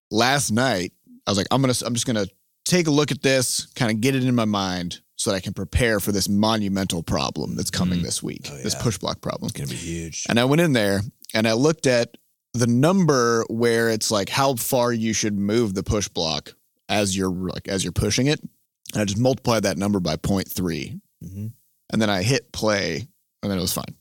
last night I was like, I'm just gonna take a look at this, kind of get it in my mind so that I can prepare for this monumental problem that's coming this week. This push block problem. It's gonna be huge. And I went in there and I looked at the number where it's like how far you should move the push block as you're pushing it. And I just multiplied that number by 0.3. Mm-hmm. And then I hit play, and then it was fine.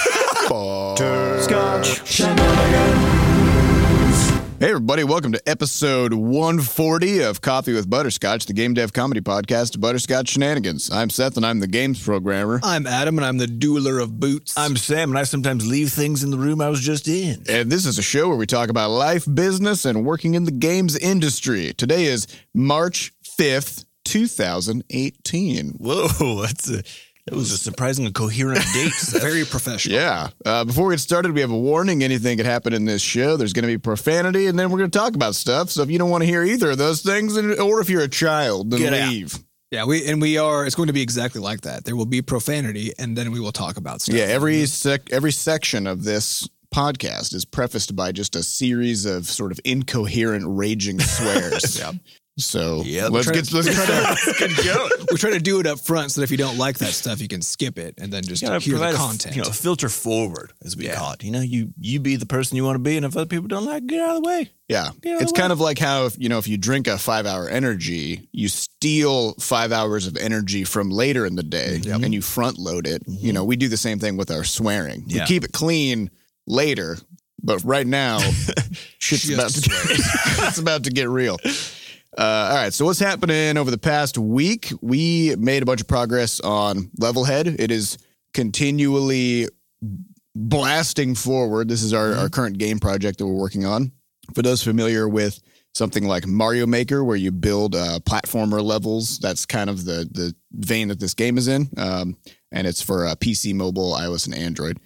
Scotch Shenanigans. Hey, everybody. Welcome to episode 140 of Coffee with Butterscotch, the game dev comedy podcast, Butterscotch Shenanigans. I'm Seth, and I'm the games programmer. I'm Adam, and I'm the dueler of boots. I'm Sam, and I sometimes leave things in the room I was just in. And this is a show where we talk about life, business, and working in the games industry. Today is March 5th, 2018. Whoa, that was a surprisingly coherent date. Very professional. Yeah. Before we get started, we have a warning. Anything could happen in this show. There's going to be profanity, and then we're going to talk about stuff. So if you don't want to hear either of those things, or if you're a child, then Get leave. out. Yeah, it's going to be exactly like that. There will be profanity, and then we will talk about stuff. Yeah, every section of this podcast is prefaced by just a series of sort of incoherent, raging swears. Yeah. So let's try to we try to do it up front so that if you don't like that stuff, you can skip it and then just hear the content. Filter forward, as we call it. You be the person you want to be, and if other people don't like it, get out of the way. Yeah. It's kind of like how, if you drink a 5-hour energy, you steal 5 hours of energy from later in the day and you front load it. Mm-hmm. We do the same thing with our swearing. We keep it clean later, but right now, it's about to get real. All right, so what's happening over the past week? We made a bunch of progress on Levelhead. It is continually blasting forward. This is our current game project that we're working on. For those familiar with something like Mario Maker, where you build platformer levels, that's kind of the vein that this game is in, and it's for PC, mobile, iOS, and Android.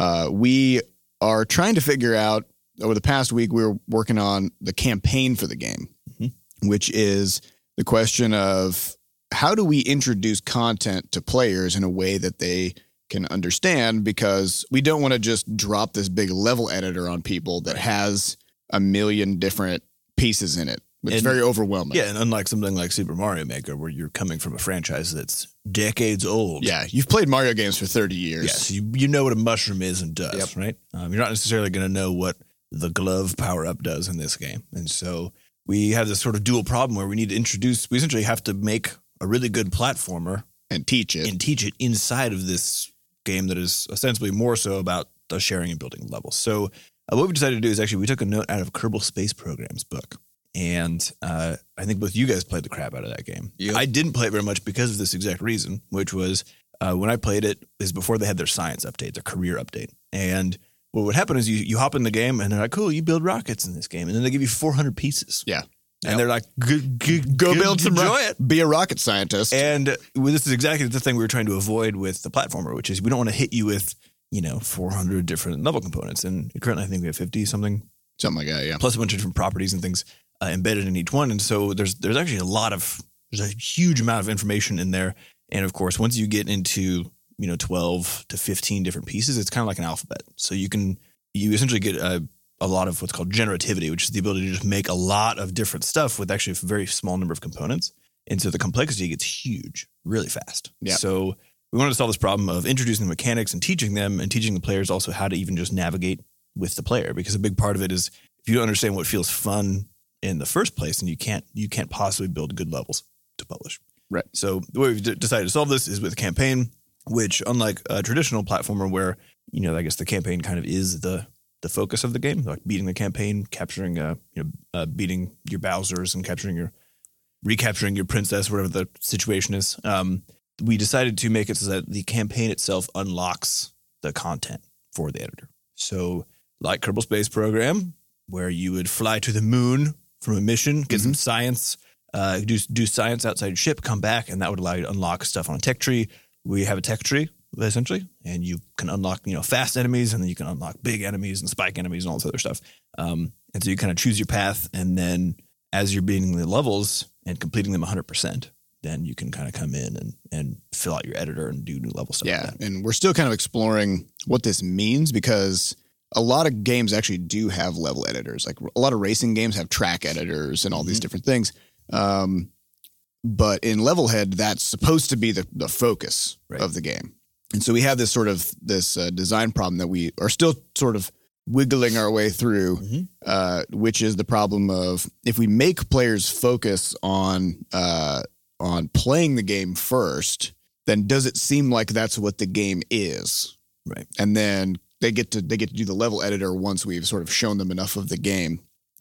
We are trying to figure out, over the past week, we were working on the campaign for the game. Which is the question of how do we introduce content to players in a way that they can understand, because we don't want to just drop this big level editor on people that has a million different pieces in it. It's very overwhelming. Yeah, and unlike something like Super Mario Maker, where you're coming from a franchise that's decades old. Yeah, you've played Mario games for 30 years. Yes, you know what a mushroom is and does, right? You're not necessarily going to know what the glove power-up does in this game. And so we have this sort of dual problem where we essentially have to make a really good platformer and teach it inside of this game that is ostensibly more so about the sharing and building levels. So what we decided to do is actually we took a note out of Kerbal Space Program's book. And I think both you guys played the crap out of that game. Yep. I didn't play it very much because of this exact reason, which was when I played it is before they had their science update, their career update. And what would happen is you hop in the game and they're like, cool, you build rockets in this game. And then they give you 400 pieces. Yeah. And they're like, go build some rockets. Be a rocket scientist. And this is exactly the thing we were trying to avoid with the platformer, which is we don't want to hit you with, 400 different level components. And currently I think we have 50 something like that, yeah. Plus a bunch of different properties and things embedded in each one. And so there's actually there's a huge amount of information in there. And of course, once you get into 12 to 15 different pieces, it's kind of like an alphabet. So you essentially get a lot of what's called generativity, which is the ability to just make a lot of different stuff with actually a very small number of components. And so the complexity gets huge really fast. Yeah. So we wanted to solve this problem of introducing the mechanics and teaching them, and teaching the players also how to even just navigate with the player. Because a big part of it is if you don't understand what feels fun in the first place, then you can't possibly build good levels to publish. Right. So the way we've decided to solve this is with a campaign, which, unlike a traditional platformer where, I guess the campaign kind of is the focus of the game, like beating the campaign, capturing, beating your Bowsers and recapturing your princess, whatever the situation is. We decided to make it so that the campaign itself unlocks the content for the editor. So like Kerbal Space Program, where you would fly to the moon from a mission, get some science, do science outside your ship, come back, and that would allow you to unlock stuff on a tech tree. We have a tech tree, essentially, and you can unlock, fast enemies, and then you can unlock big enemies and spike enemies and all this other stuff. And so you kind of choose your path, and then as you're beating the levels and completing them 100%, then you can kind of come in and fill out your editor and do new level stuff. Yeah, like that. And we're still kind of exploring what this means, because a lot of games actually do have level editors. Like a lot of racing games have track editors and all these different things. But in Levelhead, that's supposed to be the focus of the game. And so we have this sort of design problem that we are still sort of wiggling our way through, which is the problem of if we make players focus on playing the game first, then does it seem like that's what the game is? Right. And then they get to do the level editor once we've sort of shown them enough of the game.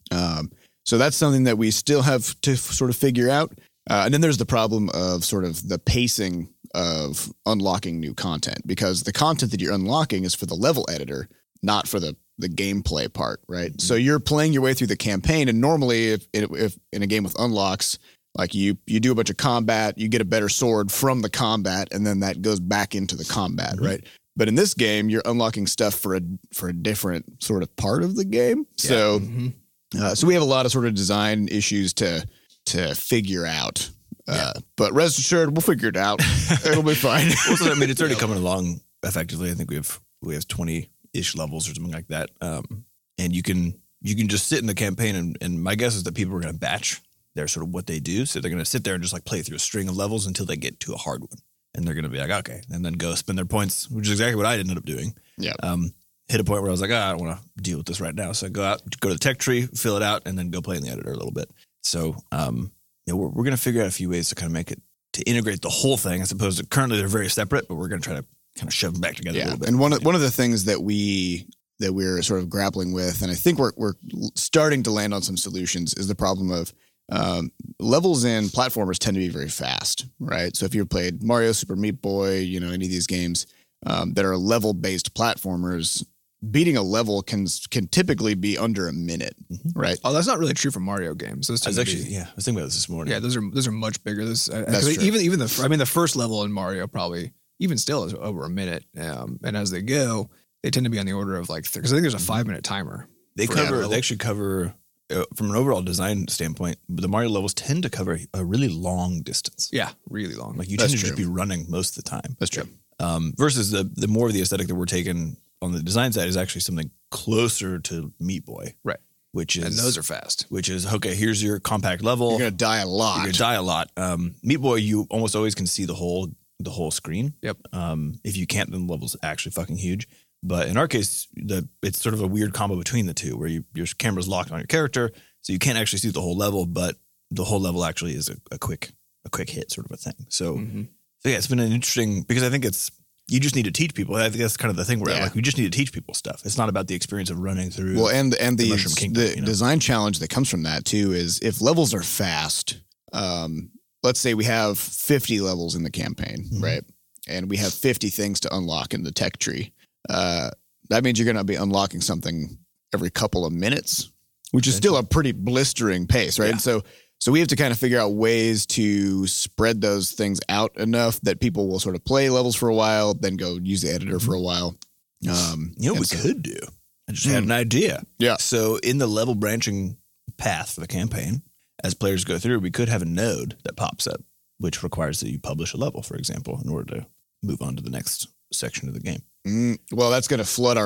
So that's something that we still have to sort of figure out. And then there's the problem of sort of the pacing of unlocking new content, because the content that you're unlocking is for the level editor, not for the gameplay part, right? Mm-hmm. So you're playing your way through the campaign, and normally if in a game with unlocks, like you do a bunch of combat, you get a better sword from the combat, and then that goes back into the combat, right? But in this game, you're unlocking stuff for a different sort of part of the game. So so we have a lot of sort of design issues to figure out. But rest assured, we'll figure it out. It'll be fine. Also, I mean, it's already coming along effectively. I think we have 20-ish levels or something like that. And you can just sit in the campaign, and my guess is that people are going to batch their sort of what they do. So they're going to sit there and just like play through a string of levels until they get to a hard one. And they're going to be like, okay, and then go spend their points, which is exactly what I ended up doing. Yeah. Hit a point where I was like, I don't want to deal with this right now. So I go to the tech tree, fill it out, and then go play in the editor a little bit. So we're going to figure out a few ways to kind of make it, to integrate the whole thing, as opposed to currently they're very separate, but we're going to try to kind of shove them back together a little bit. And one of the things that we're sort of grappling with, and I think we're starting to land on some solutions, is the problem of levels in platformers tend to be very fast, right? So if you've played Mario, Super Meat Boy, any of these games that are level-based platformers, beating a level can typically be under a minute, right? Oh, that's not really true for Mario games. Those I was thinking about this morning. Yeah, those are much bigger. That's true. Even the first level in Mario probably even still is over a minute. And as they go, they tend to be on the order of like, because I think there's a 5-minute timer. They actually cover from an overall design standpoint, the Mario levels tend to cover a really long distance. Yeah, really long. Like you tend to just be running most of the time. That's true. Versus the more of the aesthetic that we're taking on the design side is actually something closer to Meat Boy. Right. And those are fast. Which is, okay, here's your compact level. You're going to die a lot. Meat Boy, you almost always can see the whole screen. Yep. If you can't, then the level's actually fucking huge. But in our case, it's sort of a weird combo between the two, where your camera's locked on your character, so you can't actually see the whole level, but the whole level actually is a quick hit sort of a thing. So yeah, it's been an interesting, because I think you just need to teach people. I think that's kind of the thing where like we just need to teach people stuff. It's not about the experience of running through. Well, and the Mushroom Kingdom, design challenge that comes from that too is if levels are fast. Let's say we have 50 levels in the campaign, right? And we have 50 things to unlock in the tech tree. That means you're going to be unlocking something every couple of minutes, which is still a pretty blistering pace, right? Yeah. And so we have to kind of figure out ways to spread those things out enough that people will sort of play levels for a while, then go use the editor for a while. We could do. I just had an idea. Yeah. So in the level branching path for the campaign, as players go through, we could have a node that pops up, which requires that you publish a level, for example, in order to move on to the next section of the game. Well, that's going to flood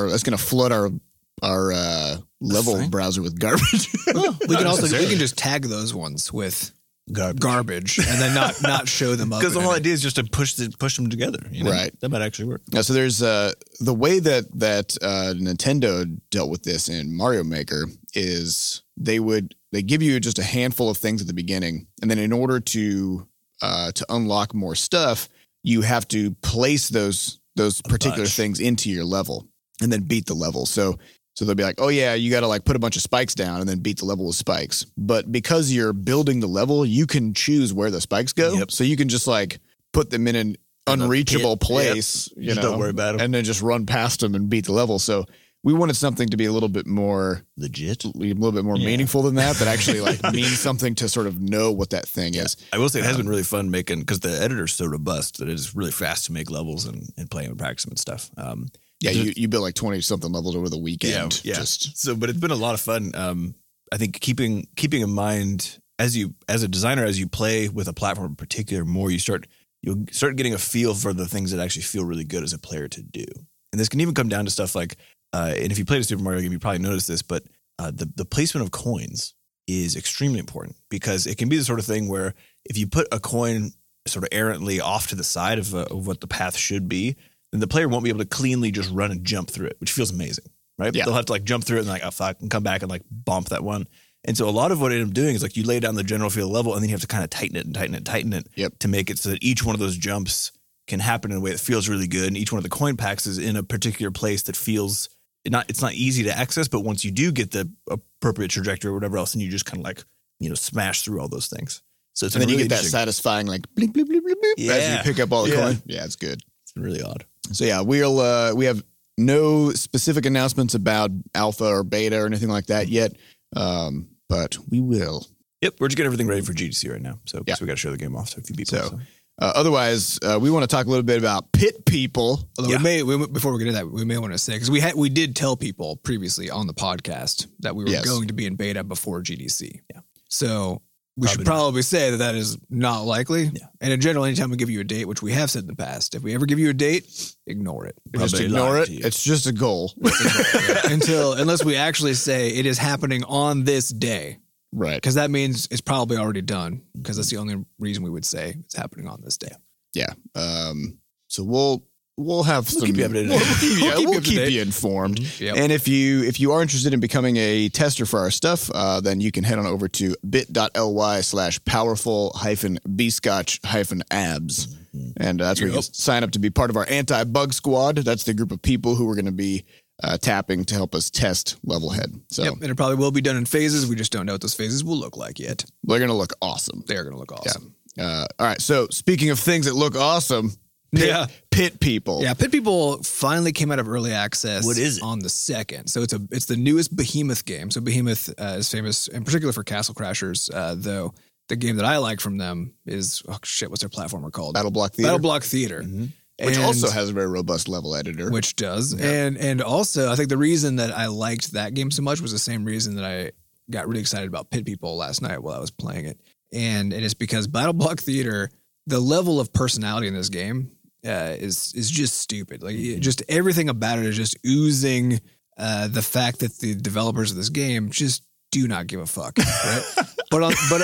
our level browser with garbage. Well, we can just tag those ones with garbage and then not show them up. Because the whole idea is just to push them together. Right. That might actually work. So there's the way that Nintendo dealt with this in Mario Maker is they give you just a handful of things at the beginning, and then in order to unlock more stuff, you have to place those particular things into your level and then beat the level. So they'll be like, oh yeah, you got to like put a bunch of spikes down and then beat the level with spikes. But because you're building the level, you can choose where the spikes go. Yep. So you can just like put them in an unreachable place, don't worry about them, and then just run past them and beat the level. So we wanted something to be a little bit more legit, a little bit more meaningful than that actually like means something to sort of know what that thing is. I will say it has been really fun making, because the editor's so robust that it is really fast to make levels and play and practice them and stuff. You built like 20 something levels over the weekend. Yeah. But it's been a lot of fun. I think keeping in mind as a designer, as you play with a platform in particular more, you'll start getting a feel for the things that actually feel really good as a player to do. And this can even come down to stuff like and if you played a Super Mario game, you probably noticed this, but the placement of coins is extremely important because it can be the sort of thing where if you put a coin sort of errantly off to the side of what the path should be, then the player won't be able to cleanly just run and jump through it, which feels amazing, right? Yeah. They'll have to like jump through it and like, oh, fuck, and come back and like bump that one. And so a lot of what I end up doing is like you lay down the general field level and then you have to kind of tighten it to make it so that each one of those jumps can happen in a way that feels really good. And each one of the coin packs is in a particular place that feels it's not easy to access, but once you do get the appropriate trajectory or whatever else, then you just kind of like, smash through all those things. So it's And then really you get that satisfying like bleep, bleep, bleep, bleep, bleep as you pick up all the coin. Yeah, it's good. It's really odd. So yeah, we have no specific announcements about alpha or beta or anything like that yet, but we will. Yep, we're just getting everything ready for GDC right now. So Yeah. we got to show the game off to a few people. So otherwise, we want to talk a little bit about Pit People. Although before we get into that, we may want to say, because we did tell people previously on the podcast that we were going to be in beta before GDC. Yeah. So we should probably say that is not likely. Yeah. And in general, anytime we give you a date, which we have said in the past, if we ever give you a date, ignore it. Just Probably ignore lied it. to you. It's just a goal. Unless we actually say it is happening on this day. Right. Because that means it's probably already done. Because that's the only reason we would say it's happening on this day. Yeah. So we'll have some. keep you updated. We'll keep you informed. Yep. And if you are interested in becoming a tester for our stuff, then you can head on over to bit.ly/powerful-bscotch-abs. And that's where you can sign up to be part of our anti-bug squad. That's the group of people who are going to be tapping to help us test Levelhead. So Yep. And it probably will be done in phases. We just don't know what those phases will look like yet. they're going to look awesome. They are going to look awesome. All right. So speaking of things that look awesome, Pit People. Yeah, Pit People finally came out of early access. What is it? On the 2nd. So it's the newest Behemoth game. So Behemoth is famous in particular for Castle Crashers, though the game that I like from them is, what's their platformer called? Battle Block Theater. Battle Block Theater. Which also has a very robust level editor. Which does. Yeah. And also, I think the reason that I liked that game so much was the same reason that I got really excited about Pit People last night while I was playing it. And it is because Battle Block Theater, the level of personality in this game is just stupid. Like just everything about it is just oozing the fact that the developers of this game just do not give a fuck. Right? but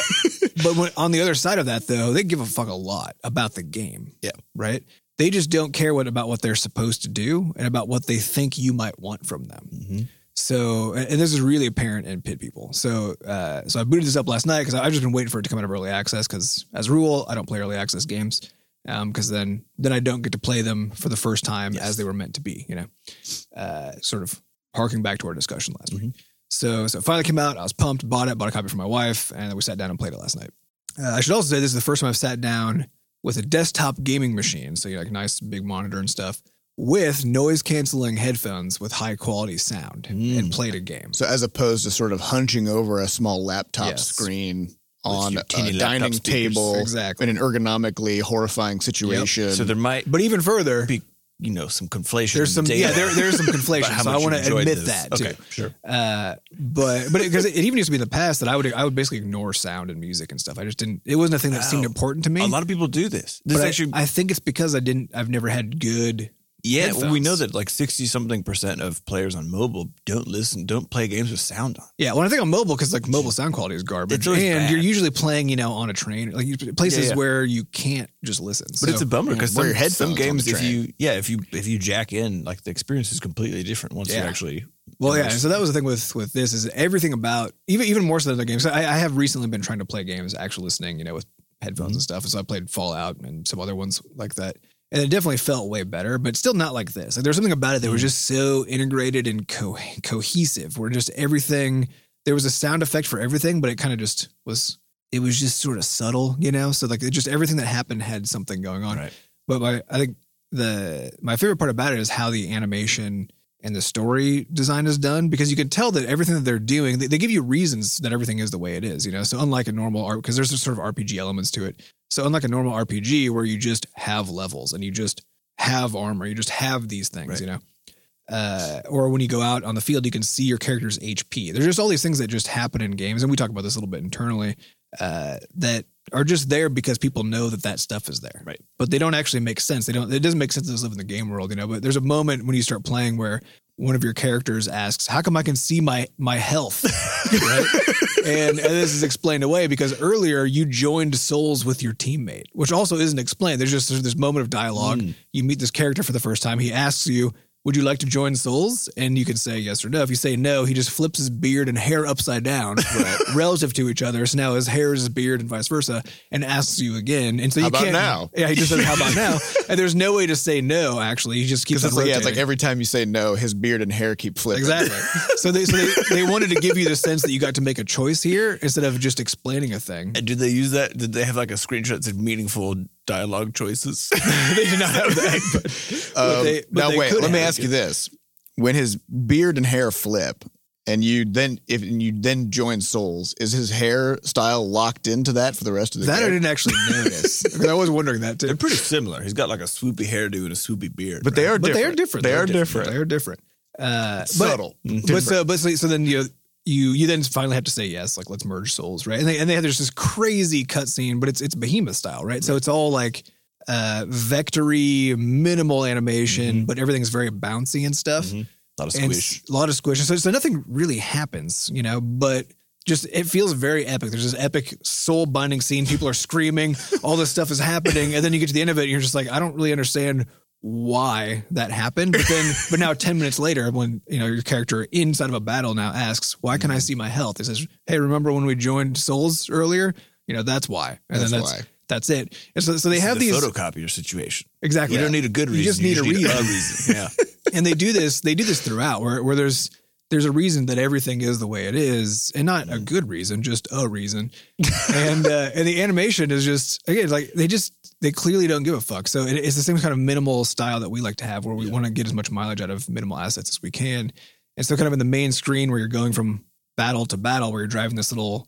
on the other side of that, though, they give a fuck a lot about the game. Yeah. Right. They just don't care about what they're supposed to do and about what they think you might want from them. Mm-hmm. So, and this is really apparent in Pit People. So I booted this up last night because I've just been waiting for it to come out of early access because, as a rule, I don't play early access games because then I don't get to play them for the first time as they were meant to be, sort of harking back to our discussion last week. So it finally came out. I was pumped, bought a copy for my wife, and then we sat down and played it last night. I should also say this is the first time I've sat down with a desktop gaming machine, so like nice big monitor and stuff, with noise-canceling headphones with high-quality sound and played a game. So as opposed to sort of hunching over a small laptop screen on a dining table exactly. in an ergonomically horrifying situation. So there might but even further be, some conflation. There's some there's some conflation. So I want to admit this. that too. Okay, sure. But because it even used to be in the past that I would basically ignore sound and music and stuff. I just didn't. It wasn't a thing that seemed important to me. A lot of people do this. But I think it's because I've never had good. Yeah, headphones. we know that like 60-something% of players on mobile don't play games with sound on. Yeah, well, I think on mobile because like mobile sound quality is garbage, and bad. you're usually playing on a train, like places where you can't just listen. But it's a bummer because some games, if you jack in, like the experience is completely different once you actually. Well, yeah. So that was the thing with this is everything about even more so than other games. I have recently been trying to play games actually listening, with headphones and stuff. And so I played Fallout and some other ones like that. And it definitely felt way better, but still not like this. Like there's something about it that was just so integrated and cohesive where just everything, there was a sound effect for everything, but it kind of just was, it was just sort of subtle, So like just everything that happened had something going on. Right. But I think my favorite part about it is how the animation and the story design is done because you can tell that everything that they're doing, they give you reasons that everything is the way it is, So unlike a normal because there's sort of RPG elements to it. So unlike a normal RPG where you just have levels and you just have armor, you just have these things, or when you go out on the field, you can see your character's HP. There's just all these things that just happen in games. And we talk about this a little bit internally, that are just there because people know that stuff is there. Right. But they don't actually make sense. It doesn't make sense to live in the game world, but there's a moment when you start playing where one of your characters asks, how come I can see my health? Right? And this is explained away because earlier you joined souls with your teammate, which also isn't explained. There's this moment of dialogue. You meet this character for the first time. He asks you, would you like to join souls? And you can say yes or no. If you say no, he just flips his beard and hair upside down relative to each other. So now his hair is his beard and vice versa, and asks you again. And so you can't. How about now? Yeah, he just says, how about now? And there's no way to say no, actually. He just keeps on rotating. Yeah, it's like every time you say no, his beard and hair keep flipping. Exactly. So they wanted to give you the sense that you got to make a choice here instead of just explaining a thing. And did they use that? Did they have like a screenshot that said meaningful dialogue choices? They did not have that. Now wait, let me ask you this. When his beard and hair flip and you then join souls, is his hairstyle locked into that for the rest of the game? I didn't actually notice. Because I was wondering that too. They're pretty similar. He's got like a swoopy hairdo and a swoopy beard. But they are different. They are different. Subtle. So then you then finally have to say yes, like let's merge souls, right? And there's this crazy cutscene, but it's Behemoth style, right? So it's all like vectory, minimal animation, but everything's very bouncy and stuff. A lot of squish. A lot of squish. So nothing really happens, but just it feels very epic. There's this epic soul binding scene. People are screaming. All this stuff is happening. And then you get to the end of it and you're just like, I don't really understand why that happened. But now 10 minutes later, when your character inside of a battle now asks, why can I see my health? It says, hey, remember when we joined souls earlier? That's why. And that's then why. That's it. And so they have these photocopier situation. Exactly. You don't need a good reason. You just need a reason. Yeah. And they do this throughout where there's a reason that everything is the way it is, and not a good reason, just a reason. And the animation is just, again, like they clearly don't give a fuck. So it's the same kind of minimal style that we like to have, where we want to get as much mileage out of minimal assets as we can. And so kind of in the main screen where you're going from battle to battle, where you're driving this little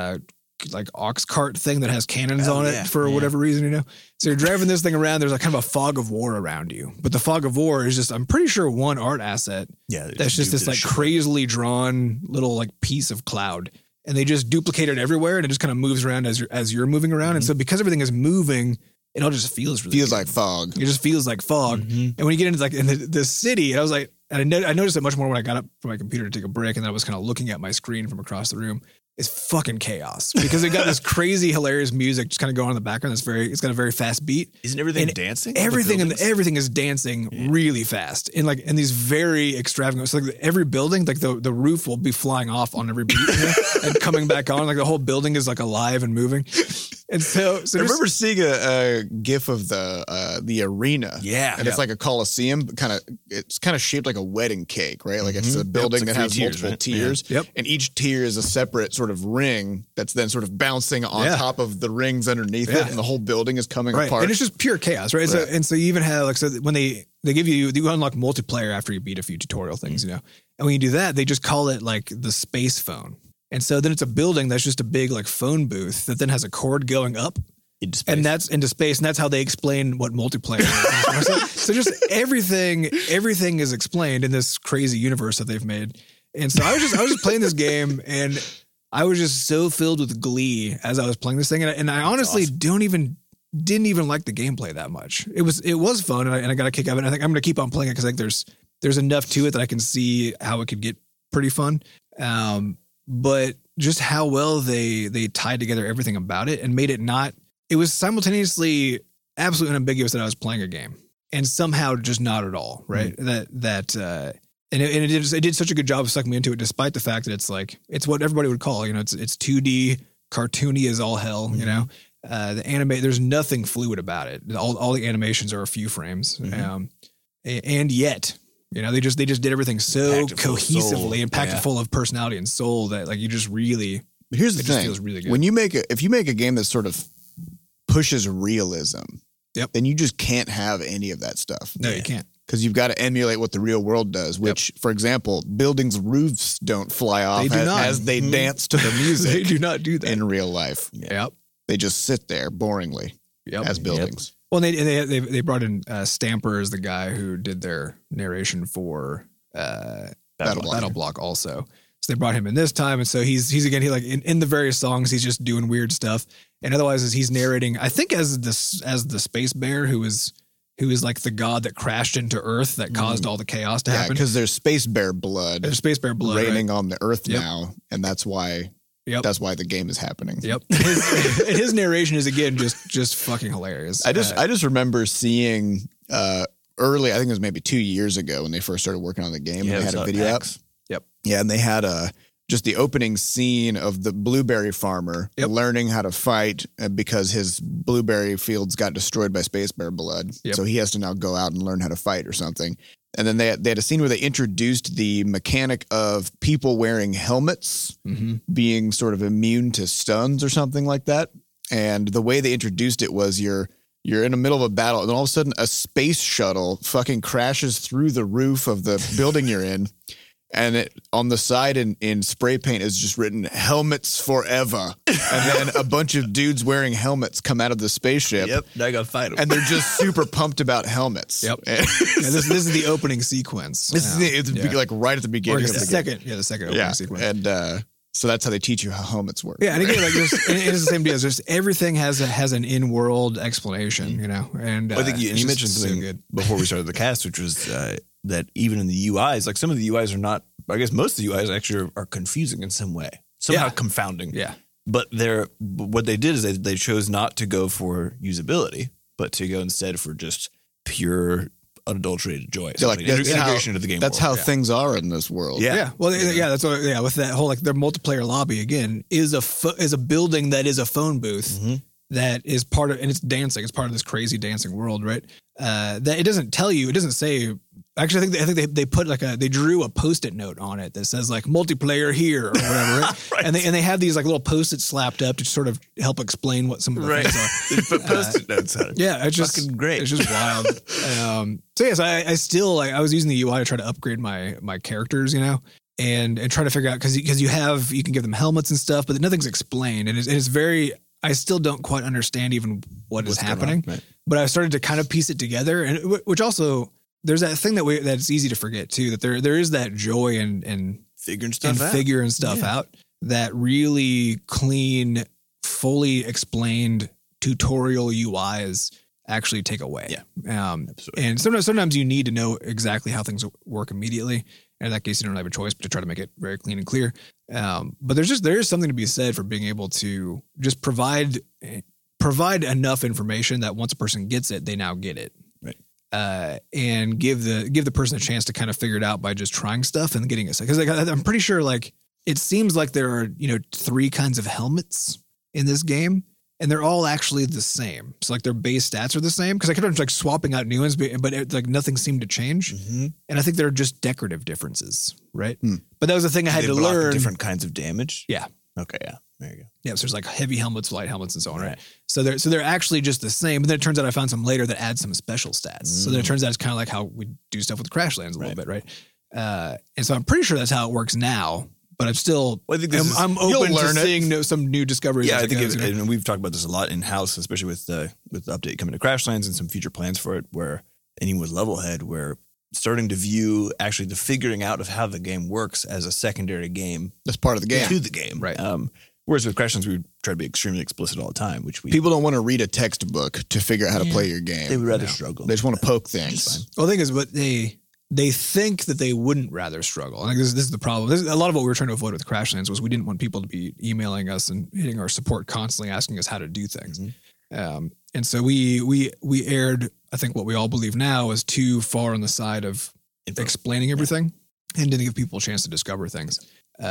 like ox cart thing that has cannons on it for whatever reason, So you're driving this thing around. There's like kind of a fog of war around you, but the fog of war is just, I'm pretty sure, one art asset. Yeah. That's just this like crazily drawn little like piece of cloud, and they just duplicate it everywhere, and it just kind of moves around as you're moving around. And so because everything is moving, it all just feels really good. Like fog. It just feels like fog. And when you get into like in the city, and I was like, and I noticed it much more when I got up from my computer to take a break, and then I was kind of looking at my screen from across the room. It's fucking chaos because they got this crazy, hilarious music just kind of going on in the background. It's got a very fast beat. Isn't everything dancing? Everything is dancing really fast in these very extravagant. So like every building, like the roof will be flying off on every beat and coming back on. Like the whole building is like alive and moving. And so I remember seeing a GIF of the arena. Yeah, and it's like a coliseum, it's kind of shaped like a wedding cake, right? Like it's a building that has multiple tiers. Yep. And each tier is a separate sort of ring that's then sort of bouncing on top of the rings underneath it, and the whole building is coming apart. And it's just pure chaos, right? So you even have when they give you unlock multiplayer after you beat a few tutorial things, and when you do that, they just call it like the space phone. And so then it's a building that's just a big like phone booth that then has a cord going up into space. And that's into space. And that's how they explain what multiplayer is. So just everything is explained in this crazy universe that they've made. And so I was just playing this game, and I was just so filled with glee as I was playing this thing. And I honestly didn't even like the gameplay that much. It was fun, and I got a kick out of it. I think I'm going to keep on playing it because I think there's enough to it that I can see how it could get pretty fun. But just how well they tied together everything about it and made it it was simultaneously absolutely unambiguous that I was playing a game, and somehow just not at all, right? It did such a good job of sucking me into it, despite the fact that it's what everybody would call, it's 2D, cartoony as all hell, the anime, there's nothing fluid about it. All the animations are a few frames. And yet, they just did everything so cohesively and packed it full of personality and soul that like you just really. But here's the thing: feels really good. When if you make a game that sort of pushes realism, then you just can't have any of that stuff. No, you can't, because you've got to emulate what the real world does. Which, for example, buildings' roofs don't fly off as they dance to the music. They do not do that in real life. Yep, they just sit there boringly as buildings. Well, they brought in Stamper as the guy who did their narration for Battle Block also. So they brought him in this time, and so he's again in the various songs he's just doing weird stuff, and otherwise he's narrating. I think as the Space Bear, who is who is like the god that crashed into Earth that caused all the chaos to Yeah, happen. because there's space bear blood There's space bear blood raining right? on the Earth Yep. now, and that's why Yep. that's why the game is happening. Yep. His narration is again just fucking hilarious. I just remember seeing early, I think it was maybe 2 years ago when they first started working on the game. Yeah, and they had it a was video up. X. Yep. Yeah, and they had just the opening scene of the blueberry farmer Yep. learning how to fight because his blueberry fields got destroyed by space bear blood. Yep. So he has to now go out and learn how to fight or something. And then they had a scene where they introduced the mechanic of people wearing helmets being sort of immune to stuns or something like that. And the way they introduced it was you're in the middle of a battle, and all of a sudden a space shuttle fucking crashes through the roof of the building you're in. And it on the side in spray paint is just written "Helmets Forever," and then a bunch of dudes wearing helmets come out of the spaceship. Yep, now I gotta fight him. And they're just super pumped about helmets. Yep. And Yeah, this is the opening sequence. this is it's like right at the Or beginning the of the second, the second opening game. sequence. And so that's how they teach you how helmets work. Yeah, and again, like it's the same deal. Just everything has an in-world explanation, you know. And I think you it's mentioned just something so good. before we started the cast, which was that even in the UIs, like some of the UIs are not. I guess most of the UIs actually are confusing in some way, somehow Yeah. confounding. Yeah, But what they did is they chose not to go for usability, but to go instead for just pure unadulterated joy. So like that's integration how, into the game. that's world. how things are in this world. Yeah. yeah. Well, yeah, that's what. Yeah, with that whole like their multiplayer lobby again is a building that is a phone booth that is part of, and it's dancing. It's part of this crazy dancing world, right? That it doesn't tell you. It doesn't say. Actually, I think they put they drew a Post-it note on it that says like multiplayer here or whatever, right? Right. And they have these like little Post-its slapped up to sort of help explain what some of the Right. things are. They put Post-it notes on it. Yeah, it's just Fucking great. It's just wild. So yes, I still like I was using the UI to try to upgrade my characters, you know, and try to figure out because you can give them helmets and stuff, but nothing's explained, and it's very. I still don't quite understand even what is What's going happening, on, right. but I started to kind of piece it together, and which also there's that thing that's easy to forget too, that there is that joy in Figuring stuff out. figuring stuff out that really clean, fully explained tutorial UIs actually take away. Yeah. Absolutely. And sometimes you need to know exactly how things work immediately. And in that case, you don't have a choice but to try to make it very clean and clear. But there is something to be said for being able to just provide enough information that once a person gets it, they now get it. Right. And give the person a chance to kind of figure it out by just trying stuff and getting it. Because like, I'm pretty sure like it seems like there are 3 kinds of helmets in this game, and they're all actually the same. So like their base stats are the same. Because I kept on like swapping out new ones, but like nothing seemed to change. And I think they're just decorative differences, right? But that was the thing I had They to block learn. different kinds of damage. Yeah. Okay. Yeah. There you go. Yeah, so there's like heavy helmets, light helmets, and so on, right? Right. So they're actually just the same. But then it turns out I found some later that add some special stats. So then it turns out it's kind of like how we do stuff with Crashlands a little bit, right? And so I'm pretty sure that's how it works now. But I'm still, Well, I think I'm you'll open to learn it. seeing some new discoveries. Yeah, as I it think, goes, you know? and we've talked about this a lot in house, especially with the update coming to Crashlands and some future plans for it. Where anyone with Levelhead, where starting to view actually the figuring out of how the game works as a secondary game That's part of the game. to the game, Right. Whereas with Crashlands, we try to be extremely explicit all the time, which People don't want to read a textbook to figure out how to play your game. they would rather struggle. They just want to poke things. Well, the thing is, but they think that they wouldn't rather struggle. And this is the problem. A lot of what we were trying to avoid with Crashlands was we didn't want people to be emailing us and hitting our support constantly asking us how to do things. And so we aired, I think what we all believe now is too far on the side of explaining everything and didn't give people a chance to discover things.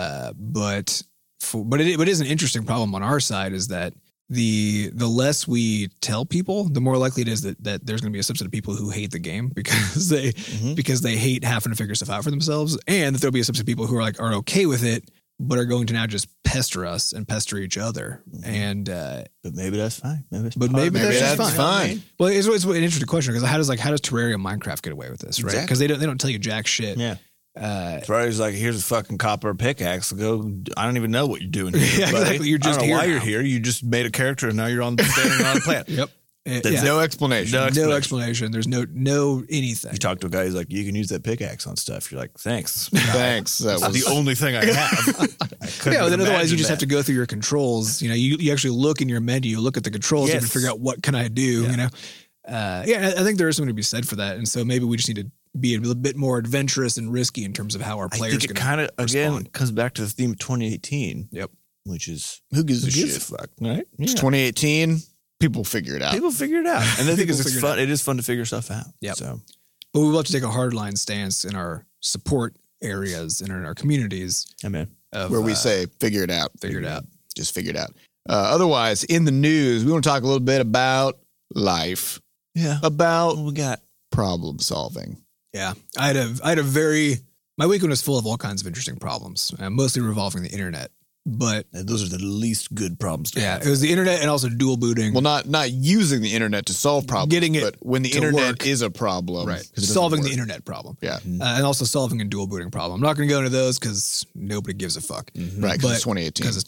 But it is an interesting problem on our side is that the less we tell people, the more likely it is that there's going to be a subset of people who hate the game because they hate having to figure stuff out for themselves, and that there'll be a subset of people who are okay with it, but are going to now just pester us and pester each other. And but maybe that's fine. Maybe maybe that's just that's fine. Well, it's an interesting question because how does Terraria Minecraft get away with this, right? Because they don't tell you jack shit. Yeah. Terraria's like, here's a fucking copper pickaxe. Go. I don't even know what you're doing here. Yeah, buddy. exactly. You're just I don't know here why now. you're here. You just made a character and now you're standing on a planet. Yep. That's No explanation. No No explanation. There's no anything. You talk to a guy who's like, you can use that pickaxe on stuff. You're like, thanks. Thanks. That That's was the only thing I have. Yeah, then otherwise you just have to go through your controls. You actually look in your menu, you look at the controls, Yes. and figure out what can I do. Yeah. yeah, I think there is something to be said for that. And so maybe we just need to be a little bit more adventurous and risky in terms of how our I players think it kind of, again, respond. comes back to the theme of 2018. Yep. Which is, Who gives a who gives shit? a fuck, right? It's Yeah. 2018. People figure it out. People figure it out. And I think People it's figure it fun. out. It is fun to figure stuff out. Yep. So, But we will have to take a hardline stance in our support areas and in our communities. yeah, man. Of, where we say, figure it out. figure it out. Just figure it out. Otherwise, in the news, we want to talk a little bit about life, Yeah. about What we got? problem solving. Yeah, I had a very my weekend was full of all kinds of interesting problems, mostly revolving the internet. But And those are the least good problems to yeah, have. it was the internet and also dual booting. Well, not using the internet to solve problems, Getting it but when the to internet work. is a problem, right, 'cause it doesn't solving work. the internet problem, Yeah, and also solving a dual booting problem. I'm not going to go into those because nobody gives a fuck. right. Because it's 2018. Because it's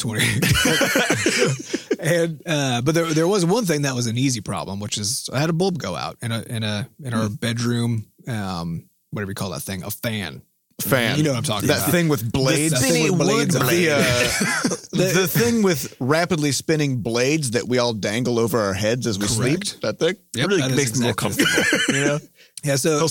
20. And but there was one thing that was an easy problem, which is I had a bulb go out in our bedroom. Whatever you call that thing, a fan. Fan. You know what I'm talking that about. thing with blades. That thing with blades on it. The thing with rapidly spinning blades that we all dangle over our heads as we Correct. sleep. That thing. Yep, really that is makes me more exactly- comfortable. You know? Yeah, so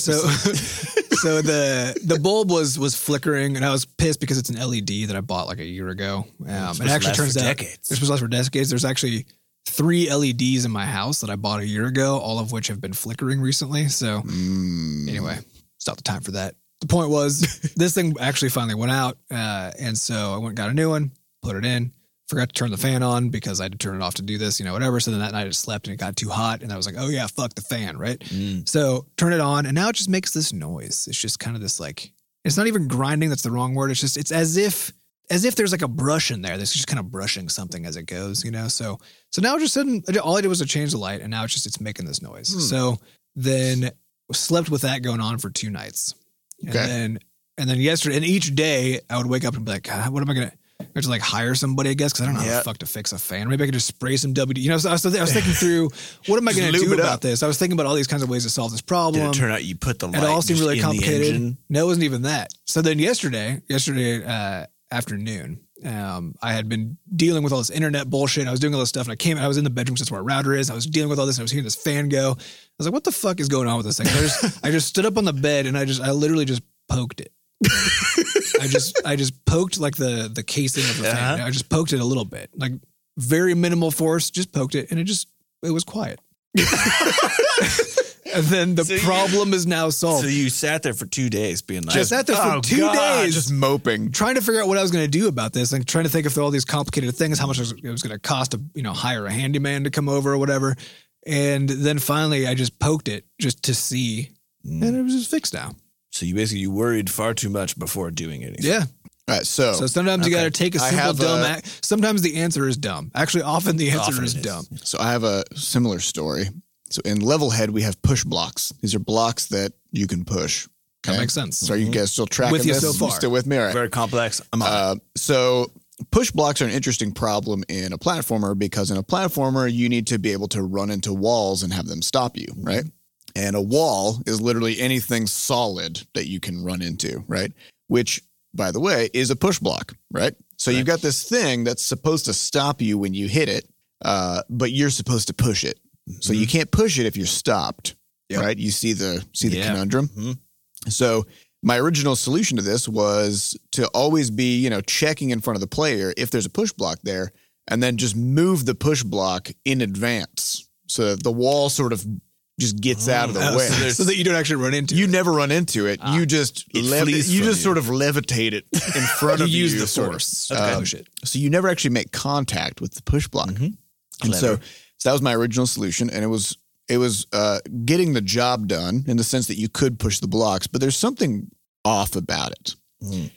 the bulb was flickering, and I was pissed because it's an LED that I bought like a year ago. It actually turns out decades. it's supposed to last for decades. There's actually 3 LEDs in my house that I bought a year ago, all of which have been flickering recently. So anyway, it's not the time for that. The point was this thing actually finally went out, and so I went and got a new one, put it in. Forgot to turn the fan on because I had to turn it off to do this, whatever. So then that night I slept and it got too hot, and I was like, oh yeah, fuck the fan, right? So turn it on, and now it just makes this noise. It's just kind of this like, it's not even grinding. That's the wrong word. It's as if there's like a brush in there that's just kind of brushing something as it goes, So now just sudden, all I did was to change the light, and now it's making this noise. So then slept with that going on for 2 nights. Okay. And then yesterday, and each day I would wake up and be like, God, what am I going to, I have to like hire somebody, I guess, because I don't know how the fuck to fix a fan. Maybe I could just spray some WD. So I was thinking through, what am I going to lube do it about up. this? I was thinking about all these kinds of ways to solve this problem. Did it turn out you put the light It all seemed just really in the complicated. engine? No, it wasn't even that. So then yesterday afternoon, I had been dealing with all this internet bullshit. I was doing all this stuff, and I was in the bedroom, that's where our router is. I was dealing with all this, and I was hearing this fan go. I was like, what the fuck is going on with this thing? I just stood up on the bed, and I literally just poked it. I just poked like the casing of the fan. I just poked it a little bit, like very minimal force, just poked it, and it was quiet. And then the problem is now solved. So you sat there for 2 days being like, Just sat there for 2 days, just moping. trying to figure out what I was going to do about this, and trying to think of all these complicated things, how much it was going to cost to hire a handyman to come over or whatever. And then finally, I just poked it just to see, and it was just fixed now. so you worried far too much before doing anything. Yeah. All right, so So sometimes you got to take a I simple have dumb a- act. Sometimes the answer is dumb. Actually, often the answer Often is it is. dumb. So I have a similar story. So in Levelhead, we have push blocks. These are blocks that you can push. That makes sense. So are you guys still tracking With you this? so far. Still with me? All right. Very complex. I'm on. So push blocks are an interesting problem in a platformer because in a platformer, you need to be able to run into walls and have them stop you, right? And a wall is literally anything solid that you can run into, right? Which, by the way, is a push block, right? So you've got this thing that's supposed to stop you when you hit it, but you're supposed to push it. So you can't push it if you're stopped, right? You see the conundrum. So my original solution to this was to always be, checking in front of the player if there's a push block there, and then just move the push block in advance so that the wall sort of just gets out of the way. So that you don't actually run into You it. never run into it. You just flees from you. sort of levitate it in front You of you. use the sort of. force to push it. So you never actually make contact with the push block. And so that was my original solution. And it was getting the job done in the sense that you could push the blocks, but there's something off about it,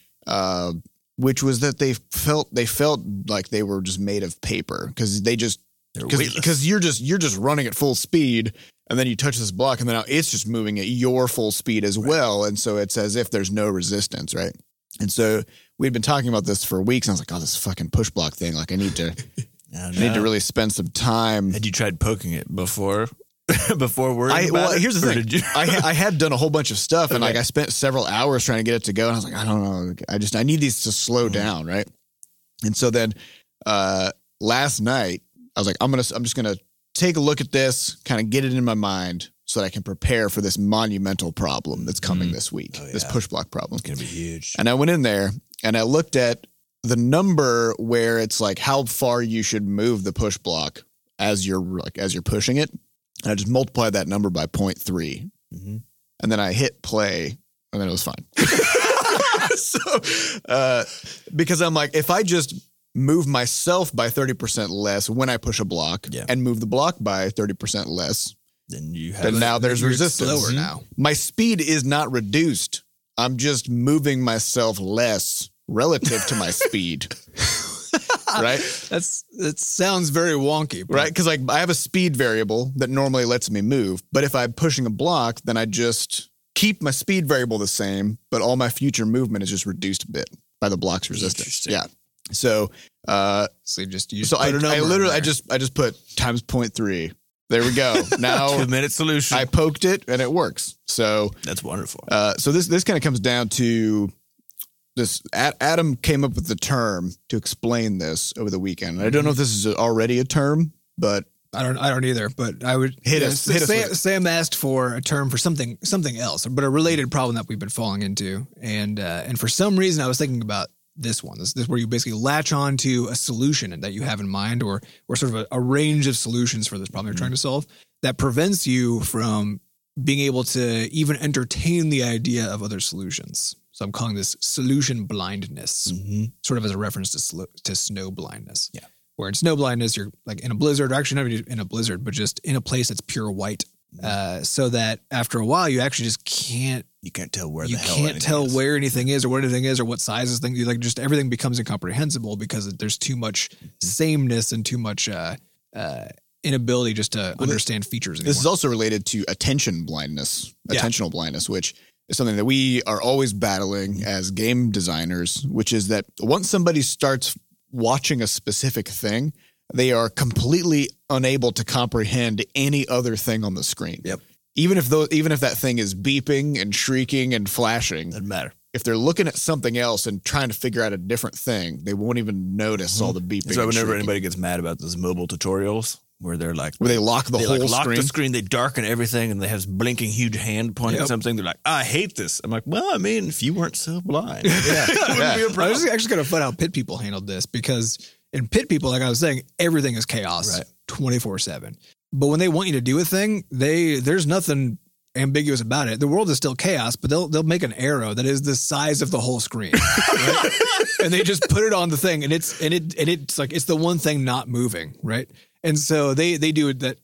which was that they felt like they were just made of paper because because you're just running at full speed. And then you touch this block and then now it's just moving at your full speed as well. And so it's as if there's no resistance. Right. And so we'd been talking about this for weeks. And I was like, oh, this fucking push block thing. Like I need to really spend some time. Had you tried poking it before worrying about Well, it? here's the Or thing. did you- I had done a whole bunch of stuff and like I spent several hours trying to get it to go. And I was like, I don't know. I need these to slow down. Right. And so then last night I was like, I'm just going to take a look at this, kind of get it in my mind so that I can prepare for this monumental problem that's coming this week, this push block problem. It's going to be huge. And I went in there and I looked at the number where it's like how far you should move the push block as you're pushing it. And I just multiplied that number by 0.3. Mm-hmm. And then I hit play and then it was fine. Because I'm like, if I just move myself by 30% less when I push a block and move the block by 30% less, then now there's resistance. Slower now. My speed is not reduced. I'm just moving myself less relative to my speed. Right? That sounds very wonky. Right? Because like I have a speed variable that normally lets me move. But if I'm pushing a block, then I just keep my speed variable the same, but all my future movement is just reduced a bit by the block's resistance. Yeah. So I just put times 0.3. There we go. Now 2-minute solution. I poked it and it works. So that's wonderful. So this kind of comes down to this. Adam came up with the term to explain this over the weekend. I don't know if this is already a term, but I don't either. But I would hit us. Sam asked for a term for something else, but a related problem that we've been falling into, and for some reason I was thinking about this one. This where you basically latch on to a solution that you have in mind, or sort of a range of solutions for this problem you're trying to solve that prevents you from being able to even entertain the idea of other solutions. So I'm calling this solution blindness, sort of as a reference to snow blindness. Yeah. Where in snow blindness, you're like in a blizzard, or actually not even in a blizzard, but just in a place that's pure white. So that after a while, you actually just can't. You can't tell where where anything is, or what anything is, or what sizes things. Like just everything becomes incomprehensible because there's too much sameness and too much inability just to understand features anymore. This is also related to attentional blindness, which is something that we are always battling as game designers, which is that once somebody starts watching a specific thing, they are completely unable to comprehend any other thing on the screen. Yep. Even if that thing is beeping and shrieking and flashing, doesn't matter. If they're looking at something else and trying to figure out a different thing, they won't even notice all the beeping. So whenever anybody gets mad about those mobile tutorials where they're like, where they lock the whole screen, the screen, they darken everything, and they have this blinking huge hand pointing at something. They're like, I hate this. I'm like, well, I mean, if you weren't so blind, it wouldn't be a problem. I was actually kind of fun how Pit People handled this, because in Pit People, like I was saying, everything is chaos 24/7. But when they want you to do a thing, there's nothing ambiguous about it. The world is still chaos, but they'll make an arrow that is the size of the whole screen, right? And they just put it on the thing, and it's like it's the one thing not moving, right? And so they do that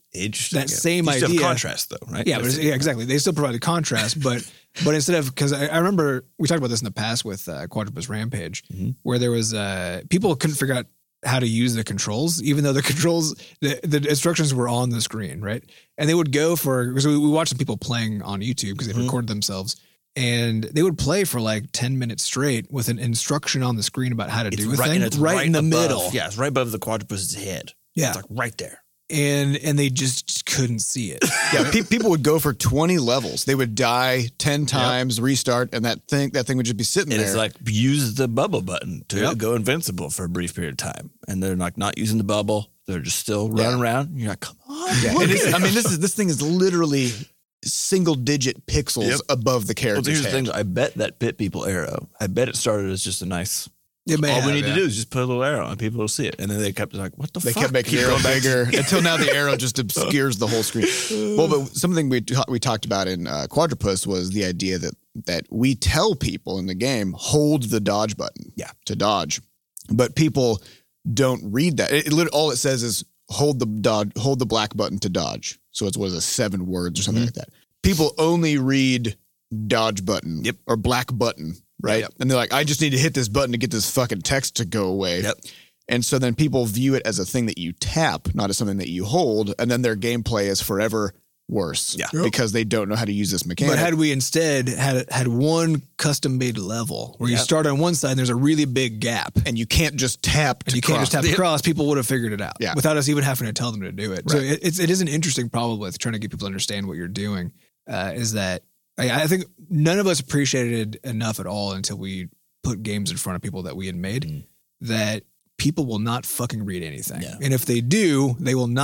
same idea. Still have contrast though, right? Yeah, exactly. They still provide the contrast, but instead of, because I remember we talked about this in the past with Quadrupus Rampage, where there was people couldn't figure out how to use the controls, even though the controls, the instructions were on the screen, right? And they would go because we watched some people playing on YouTube because they recorded themselves, and they would play for like 10 minutes straight with an instruction on the screen about how to do a thing, right in the middle. Yeah, it's right above the Quadrupus's head. Yeah. It's like right there. And they just couldn't see it. Yeah, people would go for 20 levels. They would die 10 times, restart, and that thing would just be sitting there. It's like use the bubble button to go invincible for a brief period of time, and they're like not using the bubble. They're just still running around. You're like, come on. Yeah. This thing is literally single-digit pixels above the character's here's head. the thing. I bet that Pit People arrow, I bet it started as just a nice. All we need to do is just put a little arrow and people will see it. And then they kept like, what the fuck? They kept making the arrow bigger until now the arrow just obscures the whole screen. Well, but something we talked about in Quadrupus was the idea that we tell people in the game, hold the dodge button to dodge. But people don't read that. All it says is hold the black button to dodge. So it's 7 words or something like that. People only read dodge button or black button. Right. Yep. And they're like, I just need to hit this button to get this fucking text to go away. Yep. And so then people view it as a thing that you tap, not as something that you hold. And then their gameplay is forever worse because they don't know how to use this mechanic. But had we instead had one custom made level where you start on one side and there's a really big gap, and you can't just tap across, people would have figured it out without us even having to tell them to do it. Right. So it is an interesting problem with trying to get people to understand what you're doing, is that I think none of us appreciated it enough at all until we put games in front of people that we had made that people will not fucking read anything. Yeah. And if they do, they will not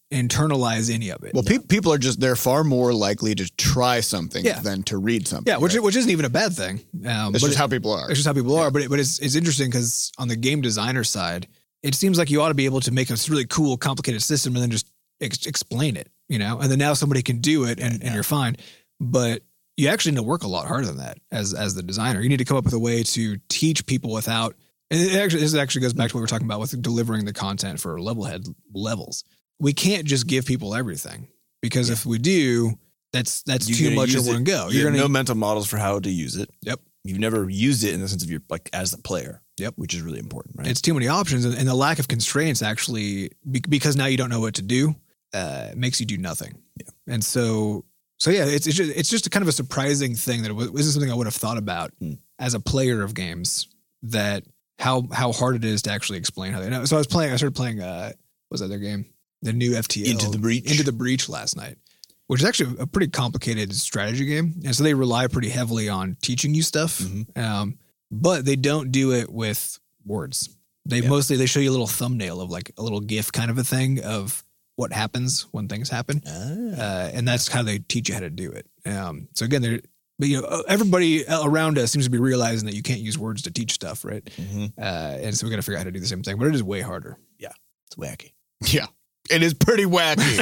internalize any of it. Well, people are they're far more likely to try something Yeah. than to read something. Yeah, which right? isn't even a bad thing. It's just how people are. It's just how people are. But it's interesting because on the game designer side, it seems like you ought to be able to make a really cool, complicated system and then just explain it, you know, and then now somebody can do it and you're fine. But you actually need to work a lot harder than that as the designer. You need to come up with a way to teach people without. And this actually goes back to what we were talking about with delivering the content for Levelhead levels. We can't just give people everything because if we do, that's too much in one go. You're gonna no mental models for how to use it. Yep. You've never used it in the sense of like as the player. Yep. Which is really important, right? It's too many options, and the lack of constraints actually because now you don't know what to do makes you do nothing. Yeah. And so yeah, it's just a kind of a surprising thing that it wasn't something I would have thought about as a player of games, that how hard it is to actually explain how they know. So I started playing what was that their game? The new FTL Into the Breach last night, which is actually a pretty complicated strategy game. And so they rely pretty heavily on teaching you stuff. But they don't do it with words. They show you a little thumbnail of like a little GIF kind of a thing of what happens when things happen. And that's how they teach you how to do it. So again, everybody around us seems to be realizing that you can't use words to teach stuff, right? And so we got to figure out how to do the same thing, but it is way harder. Yeah. It's wacky. Yeah. It is pretty wacky.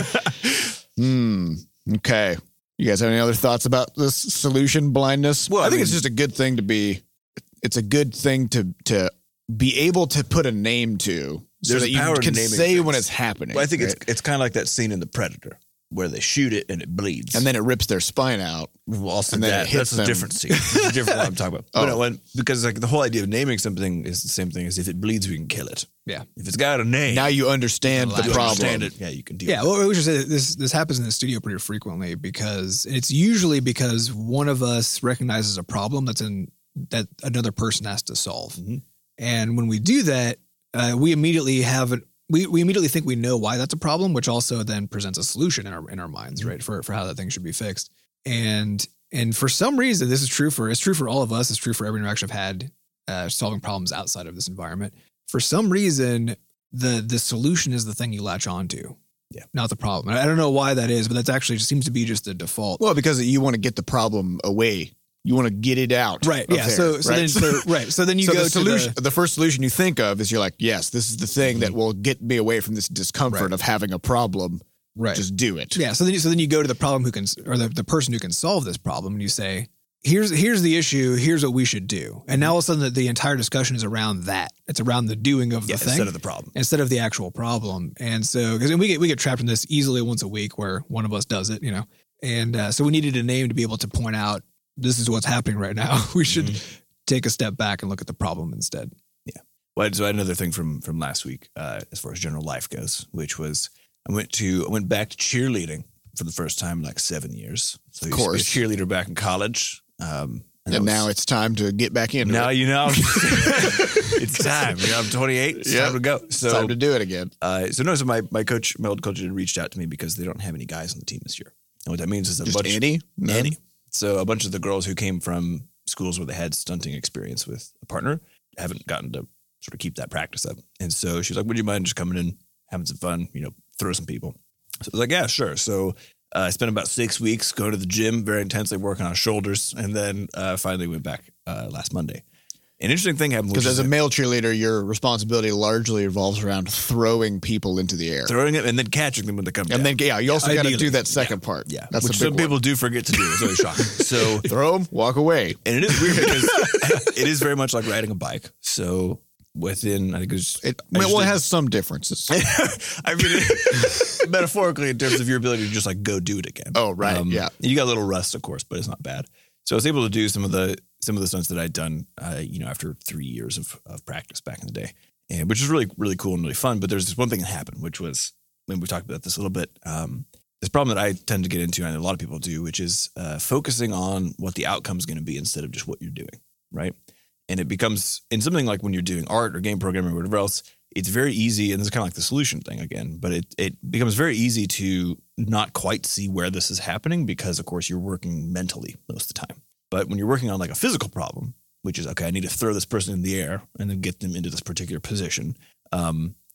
Okay. You guys have any other thoughts about this solution blindness? Well, I think it's just a good thing it's a good thing to be able to put a name to, so There's that you power in can naming say things. when it's happening. Well, I think right? it's kind of like that scene in The Predator where they shoot it and it bleeds. And then it rips their spine out. Well, also and then it hits that's them. a different scene. It's a different one I'm talking about. Oh. Because like the whole idea of naming something is the same thing as if it bleeds, we can kill it. Yeah. If it's got a name, Now you understand the you problem. understand it. Yeah, you can deal Yeah, with it. well, we should say that this happens in the studio pretty frequently because it's usually because one of us recognizes a problem that another person has to solve. And when we do that, we immediately we immediately think we know why that's a problem, which also then presents a solution in our minds, right? For how that thing should be fixed. And for some reason, it's true for all of us. It's true for every interaction I've had solving problems outside of this environment. For some reason, the solution is the thing you latch onto. Yeah. Not the problem. I don't know why that is, but that's actually just seems to be just the default. Well, because you want to get the problem away. You want to get it out. Right. of Yeah. there, So right? then you So go the to solution. The first solution you think of is you're like, yes, this is the thing that will get me away from this discomfort Right. of having a problem. right. Just do it. Yeah. So then you go to the problem the person who can solve this problem, and you say, here's the issue. Here's what we should do. And now all of a sudden the entire discussion is around that. It's around the doing of the thing instead of the problem. instead of the actual problem. And so because we get trapped in this easily once a week where one of us does it, and so we needed a name to be able to point out this is what's happening right now. We should take a step back and look at the problem instead. Yeah. Well, so I had another thing from last week as far as general life goes, which was I went back to cheerleading for the first time in like 7 years. So I used to be a cheerleader back in college. And now it's time to get back into now it. it's time. I'm 28. It's time to go. So It's time to do it again. So my old coach had reached out to me because they don't have any guys on the team this year. And what that means is Just Andy? No? Annie. So a bunch of the girls who came from schools where they had stunting experience with a partner haven't gotten to sort of keep that practice up. And so she's like, would you mind just coming in, having some fun, throw some people? So I was like, yeah, sure. So I spent about 6 weeks going to the gym, very intensely working on shoulders, and then finally went back last Monday. An interesting thing happened. Because as a male cheerleader, your responsibility largely revolves around throwing people into the air. Throwing it and then catching them when they come down. And then, you also got to Ideally. do that second part. Yeah, That's which the big some people do forget to do. It's really shocking. So throw them, walk away. And it is weird because it is very much like riding a bike. So within, I think It has some differences. I mean, metaphorically, in terms of your ability to just like go do it again. Oh, right. Yeah. You got a little rust, of course, but it's not bad. So I was able to do some of the stunts that I'd done, after 3 years of practice back in the day, and which is really, really cool and really fun. But there's this one thing that happened, which was when we talked about this a little bit. This problem that I tend to get into, and a lot of people do, which is focusing on what the outcome is going to be instead of just what you're doing, right? And it becomes, in something like when you're doing art or game programming or whatever else, it's very easy, and it's kind of like the solution thing again, but it becomes very easy to not quite see where this is happening because, of course, you're working mentally most of the time. But when you're working on like a physical problem, which is, okay, I need to throw this person in the air and then get them into this particular position,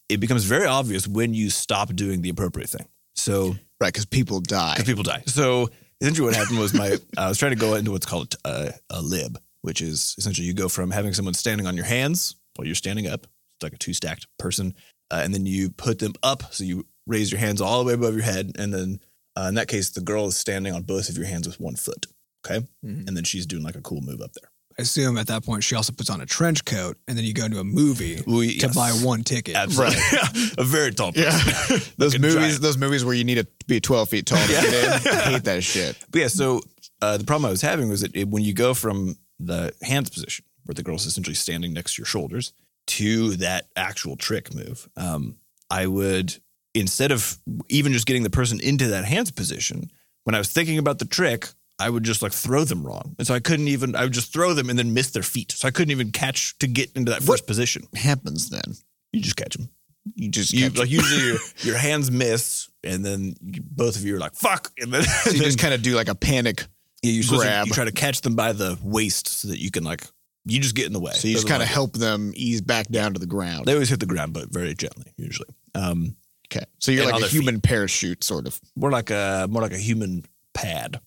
it becomes very obvious when you stop doing the appropriate thing. So Right, because people die. people die. So essentially what happened was I was trying to go into what's called a lib, which is essentially you go from having someone standing on your hands while you're standing up. It's like a 2-stacked person. And then you put them up. So you raise your hands all the way above your head. And then in that case, the girl is standing on both of your hands with one foot. Okay. Mhm. And then she's doing like a cool move up there. I assume at that point she also puts on a trench coat, and then you go into a movie to buy one ticket. Absolutely. A very tall person. Yeah. Like a giant. those movies where you need to be 12 feet tall to get in. I hate that shit. But yeah, so the problem I was having was that when you go from the hands position, where the girl's essentially standing next to your shoulders, to that actual trick move, I would, instead of even just getting the person into that hands position, when I was thinking about the trick, I would just like throw them wrong. And so I would just throw them and then miss their feet. So I couldn't even catch to get into that first position. Happens then. You just catch them. You just Usually your hands miss, and then both of you are like, fuck. And then, so you just kind of do like a panic grab. you try to catch them by the waist so that you can you just get in the way. So you just kind of help them ease back down to the ground. They always hit the ground, but very gently, usually. Okay. So you're And like on a their human parachute, sort of. More like a human pad.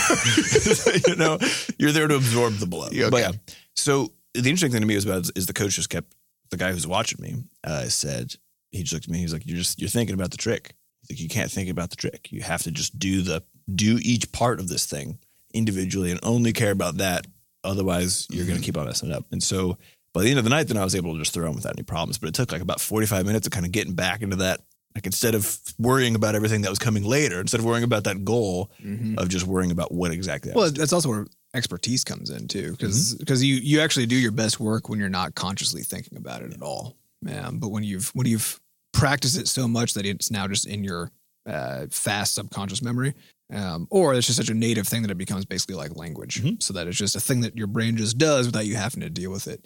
You're there to absorb the blow. Okay. But yeah. So the interesting thing to me is the coach just kept, the guy who's watching me said, he just looked at me, he's like, you're thinking about the trick. He's like, you can't think about the trick. You have to just do each part of this thing individually and only care about that. Otherwise, you're going to keep on messing it up. And so by the end of the night, then I was able to just throw them without any problems. But it took like about 45 minutes of kind of getting back into that. Like instead of worrying about everything that was coming later, instead of worrying about that goal of just worrying about what exactly. Well, that's also where expertise comes in too, because you actually do your best work when you're not consciously thinking about it at all. But when you've practiced it so much that it's now just in your fast subconscious memory, or it's just such a native thing that it becomes basically like language, so that it's just a thing that your brain just does without you having to deal with it.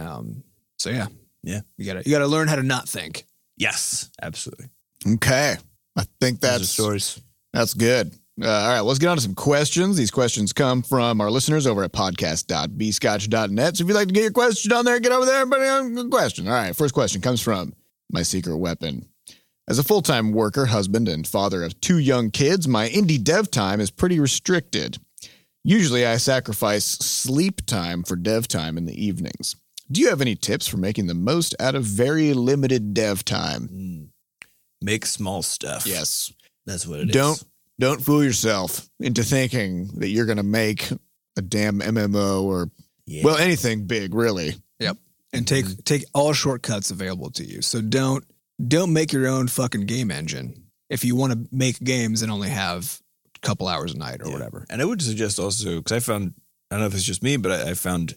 So yeah, you gotta learn how to not think. Yes, absolutely. Okay. I think Those are that's stories. That's good. All right, let's get on to some questions. These questions come from our listeners over at podcast.bscotch.net. So if you'd like to get your question on there, get over there and put a question. All right, first question comes from My Secret Weapon. As a full-time worker, husband, and father of 2 young kids, my indie dev time is pretty restricted. Usually I sacrifice sleep time for dev time in the evenings. Do you have any tips for making the most out of very limited dev time? Make small stuff. Yes. That's what it is. Don't fool yourself into thinking that you're going to make a damn MMO or, well, anything big, really. Yep. And take all shortcuts available to you. So don't make your own fucking game engine. If you want to make games and only have a couple hours a night or whatever. And I would suggest also, because I don't know if it's just me, but I found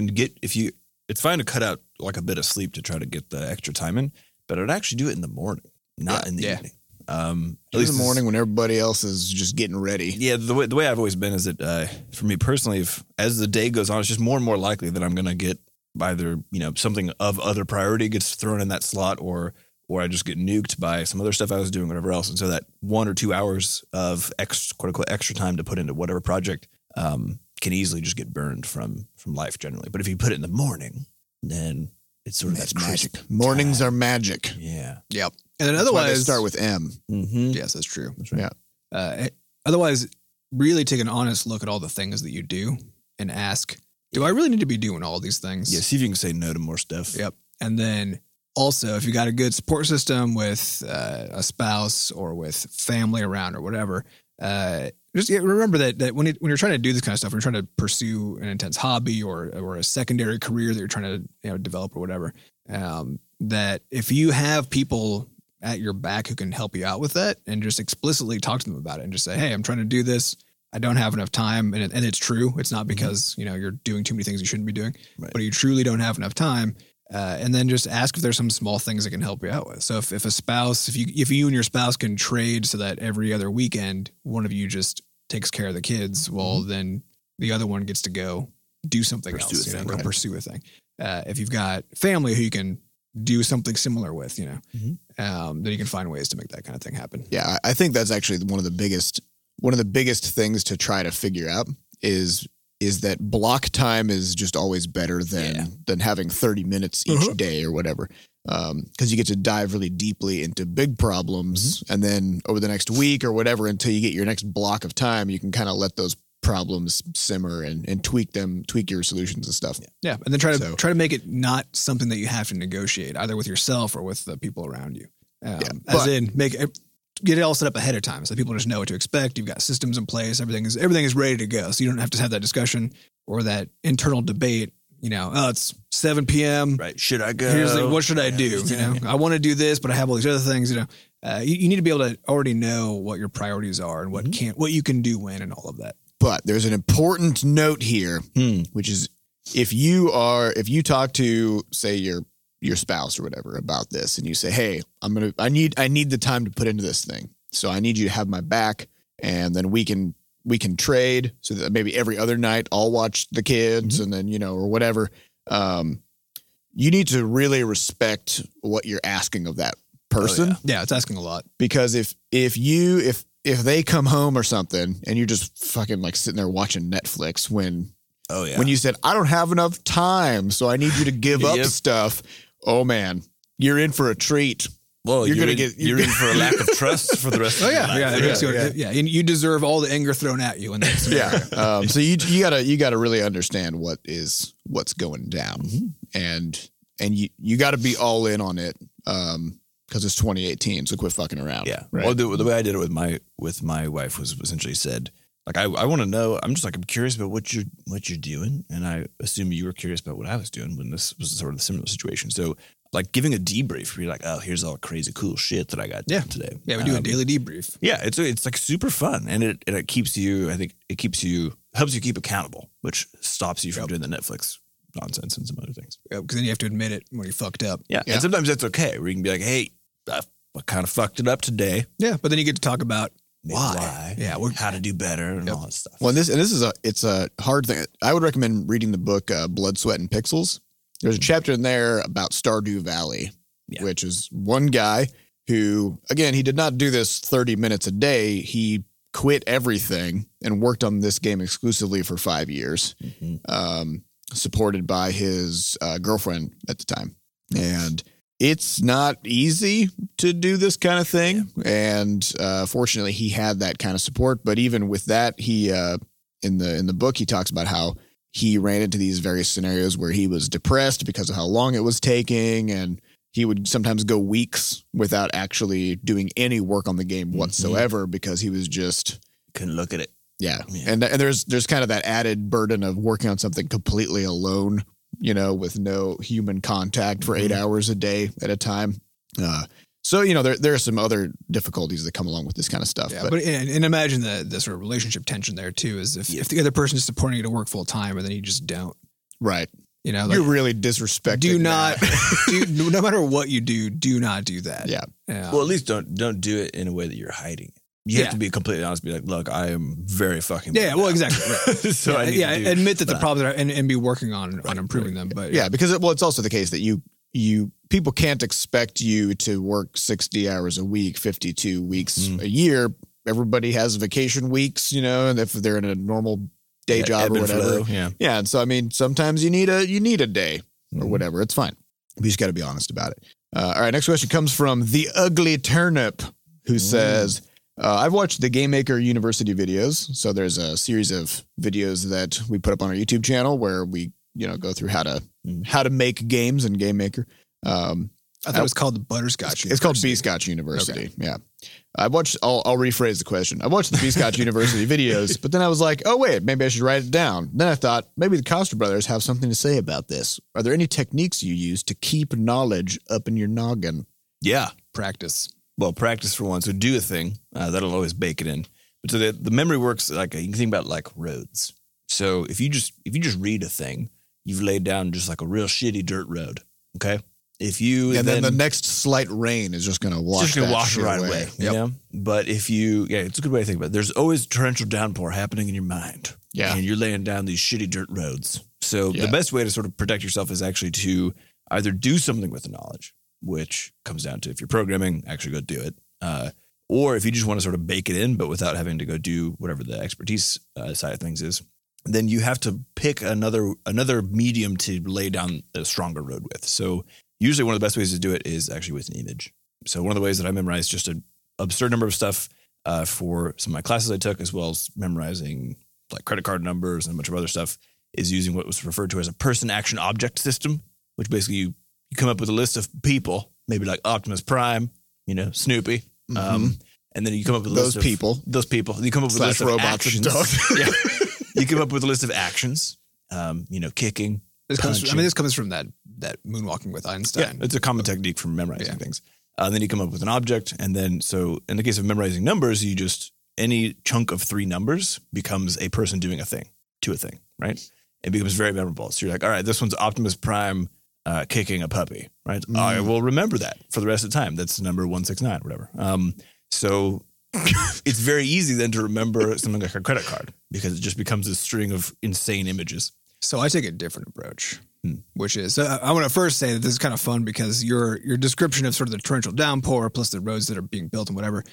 it's fine to cut out like a bit of sleep to try to get the extra time in, but I'd actually do it in the morning, not in the evening. At least in the morning when everybody else is just getting ready. Yeah, the way I've always been is that for me personally, as the day goes on, it's just more and more likely that I'm going to get either something of other priority gets thrown in that slot, or I just get nuked by some other stuff I was doing, whatever else, and so that 1 or 2 hours of quote unquote extra time to put into whatever project can easily just get burned from life generally. But if you put it in the morning, then it's sort of That's that magic. crisp Mornings time. are magic. Yeah. Yep. And then That's why they otherwise, start with M. Mm-hmm. yes, that's true. That's right. Yeah. Otherwise, really take an honest look at all the things that you do and ask, do I really need to be doing all these things? Yeah. See if you can say no to more stuff. Yep. And then also, if you got a good support system with a spouse or with family around or whatever, just remember that when you're trying to do this kind of stuff, when you're trying to pursue an intense hobby or a secondary career that you're trying to develop or whatever, that if you have people at your back who can help you out with that, and just explicitly talk to them about it and just say, hey, I'm trying to do this. I don't have enough time. And it's true. It's not because, you're doing too many things you shouldn't be doing, but you truly don't have enough time. And then just ask if there's some small things that can help you out with. So if you and your spouse can trade so that every other weekend, one of you just takes care of the kids, well, then the other one gets to go do something else, go pursue a thing. If you've got family who you can do something similar with, then you can find ways to make that kind of thing happen. Yeah. I think that's actually one of the biggest things to try to figure out is that block time is just always better than having 30 minutes each day or whatever. because you get to dive really deeply into big problems. And then over the next week or whatever, until you get your next block of time, you can kind of let those problems simmer and tweak your solutions and stuff. Yeah. And then try to make it not something that you have to negotiate either with yourself or with the people around you. Get it all set up ahead of time so people just know what to expect. You've got systems in place. Everything is ready to go. So you don't have to have that discussion or that internal debate. It's 7 p.m. Right. Should I go? What should I do? I want to do this, but I have all these other things. You need to be able to already know what your priorities are and what you can do when and all of that. But there's an important note here, which is if you talk to, say, your spouse or whatever about this, and you say, hey, I need the time to put into this thing. So I need you to have my back, and then we can trade so that maybe every other night I'll watch the kids and then, or whatever. You need to really respect what you're asking of that person. Oh, yeah. It's asking a lot. Because if they come home or something and you're just fucking like sitting there watching Netflix when you said, I don't have enough time, so I need you to give up stuff. Oh man, you're in for a treat. Well, you're in for a lack of trust for the rest of your life. And you deserve all the anger thrown at you. So you gotta really understand what's going down, and you got to be all in on it. Because it's 2018, so quit fucking around. Yeah. Right? Well, the way I did it with my wife was essentially said, like, I want to know. I'm curious about what you're doing, and I assume you were curious about what I was doing when this was sort of the similar situation. So, like, giving a debrief, where you're like, oh, here's all crazy cool shit that I got done today. Yeah, we do a daily debrief. Yeah, it's like super fun, and it keeps you. I think it helps you keep accountable, which stops you from doing the Netflix nonsense and some other things. Yeah, because then you have to admit it when you fucked up. Yeah, and sometimes that's okay. Where you can be like, hey, I kind of fucked it up today. Yeah, but then you get to talk about why, how to do better, and all that stuff. Well, this is a hard thing. I would recommend reading the book Blood, Sweat, and Pixels. There's a chapter in there about Stardew Valley, which is one guy who, again, he did not do this 30 minutes a day. He quit everything and worked on this game exclusively for 5 years, supported by his girlfriend at the time. And it's not easy to do this kind of thing. And fortunately, he had that kind of support. But even with that, he in the book, he talks about how he ran into these various scenarios where he was depressed because of how long it was taking. And he would sometimes go weeks without actually doing any work on the game whatsoever because he was just couldn't look at it. Yeah. And there's kind of that added burden of working on something completely alone, with no human contact for 8 hours a day at a time. So, there are some other difficulties that come along with this kind of stuff. Yeah, but imagine the sort of relationship tension there too, is if the other person is supporting you to work full time and then you just don't. Right. You're really disrespecting. Do not, no matter what you do not do that. Yeah. Well, at least don't do it in a way that you're hiding it. You have to be completely honest. Be like, look, I am very fucking. Yeah. Well, exactly. Right. So admit that the problems are and be working on improving them. But because it's also the case that you people can't expect you to work 60 hours a week, 52 weeks a year. Everybody has vacation weeks, and if they're in a normal day job or whatever. Yeah. And so, I mean, sometimes you need a day or whatever. It's fine. We just got to be honest about it. All right. Next question comes from The Ugly Turnip, who says, I've watched the Game Maker University videos. So there's a series of videos that we put up on our YouTube channel where we, go through how to make games in Game Maker. I thought it was called the Butterscotch. It's called B-Scotch University. Okay. Yeah. I'll rephrase the question. I watched the B-Scotch University videos, but then I was like, oh, wait, maybe I should write it down. Then I thought maybe the Coster brothers have something to say about this. Are there any techniques you use to keep knowledge up in your noggin? Yeah. Practice. Well, practice for one. So do a thing. That'll always bake it in. But so the memory works like you can think about like roads. So if you just read a thing, you've laid down just like a real shitty dirt road. Okay. If you then the next slight rain is just going to wash right away. But if it's a good way to think about it. There's always torrential downpour happening in your mind. Yeah. And you're laying down these shitty dirt roads. So the best way to sort of protect yourself is actually to either do something with the knowledge, which comes down to if you're programming, actually go do it. Or if you just want to sort of bake it in, but without having to go do whatever the expertise side of things is, then you have to pick another medium to lay down a stronger road with. So usually one of the best ways to do it is actually with an image. So one of the ways that I memorized just an absurd number of stuff for some of my classes I took, as well as memorizing like credit card numbers and a bunch of other stuff, is using what was referred to as a person action object system, which basically you come up with a list of people, maybe like Optimus Prime, Snoopy. And then you come up with a list of those people. You come up with a list of actions. Yeah. You come up with a list of actions, kicking. This comes from that moonwalking with Einstein. Yeah, it's a common technique for memorizing things. Then you come up with an object. And then, so in the case of memorizing numbers, any chunk of 3 numbers becomes a person doing a thing to a thing, right? It becomes very memorable. So you're like, all right, this one's Optimus Prime kicking a puppy, right? I will remember that for the rest of the time. That's number 169, whatever. So it's very easy then to remember something like a credit card because it just becomes a string of insane images. So I take a different approach, which is, I want to first say that this is kind of fun because your description of sort of the torrential downpour plus the roads that are being built and whatever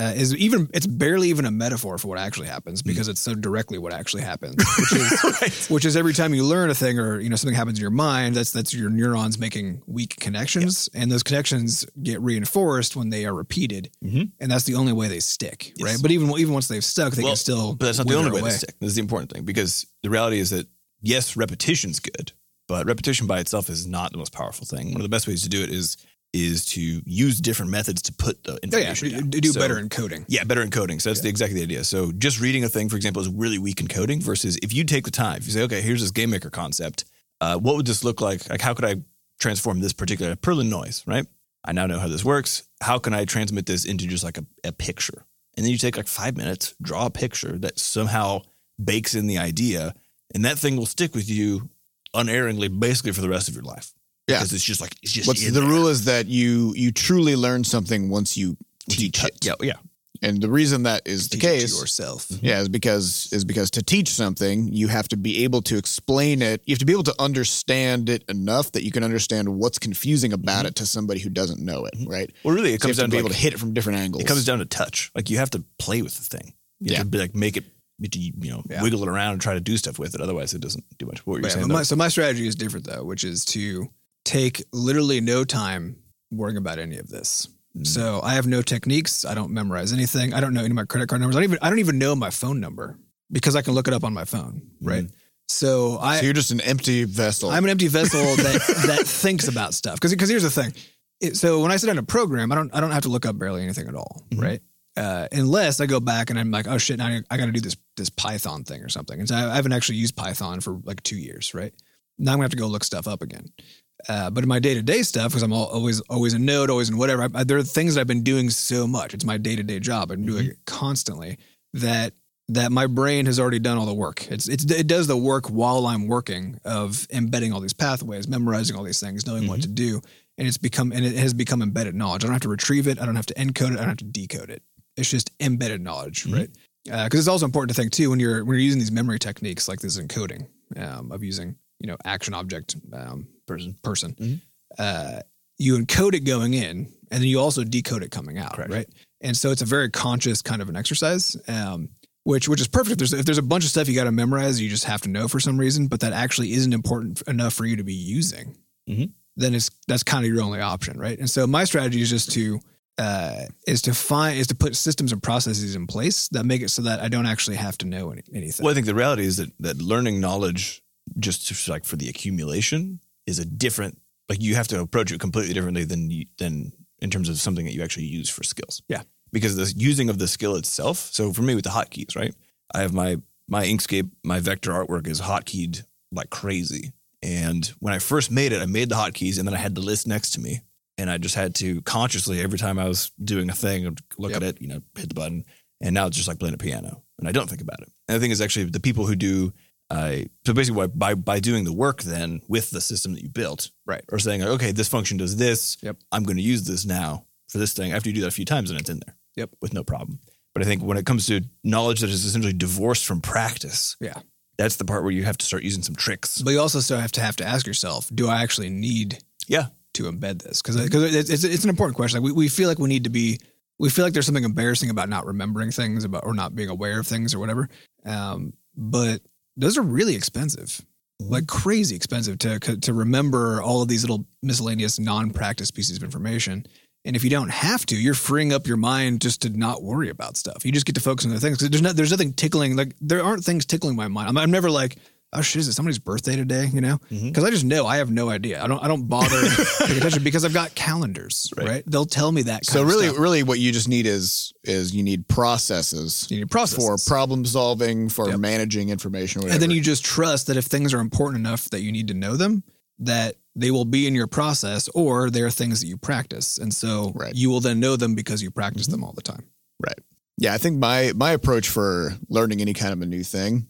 it's barely even a metaphor for what actually happens because it's so directly what actually happens, which is every time you learn a thing or, something happens in your mind, that's your neurons making weak connections and those connections get reinforced when they are repeated. And that's the only way they stick. Right. But even once they've stuck, they can still, but that's not the only way they stick. This is the important thing because the reality is that yes, repetition's good, but repetition by itself is not the most powerful thing. One of the best ways to do it is to use different methods to put the information down. Do better encoding. Yeah, better encoding. So that's exactly the idea. So just reading a thing, for example, is really weak encoding versus if you take the time, if you say, okay, here's this game maker concept. What would this look like? Like, how could I transform this particular Perlin noise, right? I now know how this works. How can I transmit this into just like a picture? And then you take like 5 minutes, draw a picture that somehow bakes in the idea, and that thing will stick with you unerringly basically for the rest of your life. Yeah. Because it's just the rule is that you truly learn something once you teach it. Yeah. And the reason that is the case to yourself. Yeah, is because to teach something, you have to be able to explain it. You have to be able to understand it enough that you can understand what's confusing about it to somebody who doesn't know it, right? Well, really, it comes down to be able to hit it from different angles. It comes down to touch. Like you have to play with the thing. You have to like make it, wiggle it around and try to do stuff with it. Otherwise, it doesn't do much. What were you saying? So my strategy is different though, which is to take literally no time worrying about any of this. So I have no techniques. I don't memorize anything. I don't know any of my credit card numbers. I don't even know my phone number because I can look it up on my phone, right? So you're just an empty vessel. I'm an empty vessel that thinks about stuff. Because here's the thing. So when I sit down to program, I don't have to look up barely anything at all, right? Unless I go back and I'm like, oh shit, now I got to do this Python thing or something. And so I haven't actually used Python for like 2 years, right? Now I'm gonna have to go look stuff up again. But in my day-to-day stuff, because I'm always in Node, always in whatever, there are things that I've been doing so much. It's my day-to-day job. I'm doing it constantly that my brain has already done all the work. It does the work while I'm working of embedding all these pathways, memorizing all these things, knowing what to do. And it has become embedded knowledge. I don't have to retrieve it. I don't have to encode it. I don't have to decode it. It's just embedded knowledge, right? Because it's also important to think too when you're using these memory techniques like this encoding of using action object person. You encode it going in, and then you also decode it coming out, right? And so it's a very conscious kind of an exercise, which is perfect if there's a bunch of stuff you got to memorize, you just have to know for some reason, but that actually isn't important enough for you to be using. Then that's kind of your only option, right? And so my strategy is just to put systems and processes in place that make it so that I don't actually have to know anything. Well, I think the reality is that learning knowledge just like for the accumulation is a different, like you have to approach it completely differently than in terms of something that you actually use for skills. Yeah. Because the using of the skill itself. So for me with the hotkeys, right? I have my Inkscape, my vector artwork is hotkeyed like crazy. And when I first made it, I made the hotkeys and then I had the list next to me. And I just had to consciously, every time I was doing a thing, look at it, hit the button. And now it's just like playing a piano. And I don't think about it. And the thing is actually the people who do, so basically by doing the work then with the system that you built, right, or saying, okay, this function does this. I'm going to use this now for this thing. After you do that a few times and it's in there with no problem. But I think when it comes to knowledge that is essentially divorced from practice, that's the part where you have to start using some tricks. But you also still have to ask yourself, do I actually need to embed this? Because it's an important question. Like we feel like we feel like there's something embarrassing about not remembering things or not being aware of things or whatever. But those are really expensive. like crazy expensive to remember all of these little miscellaneous non-practice pieces of information. And if you don't have to, you're freeing up your mind just to not worry about stuff. You just get to focus on the things. There's nothing tickling. Like there aren't things tickling my mind. I'm never like, oh shit, is it somebody's birthday today? You know, because I just know I have no idea. I don't bother paying attention because I've got calendars. Right? They'll tell me that. So really, what you just need is you need processes. You need processes for problem solving, for managing information, or whatever. And then you just trust that if things are important enough that you need to know them, that they will be in your process, or they're things that you practice. And so you will then know them because you practice them all the time. Right. Yeah. I think my approach for learning any kind of a new thing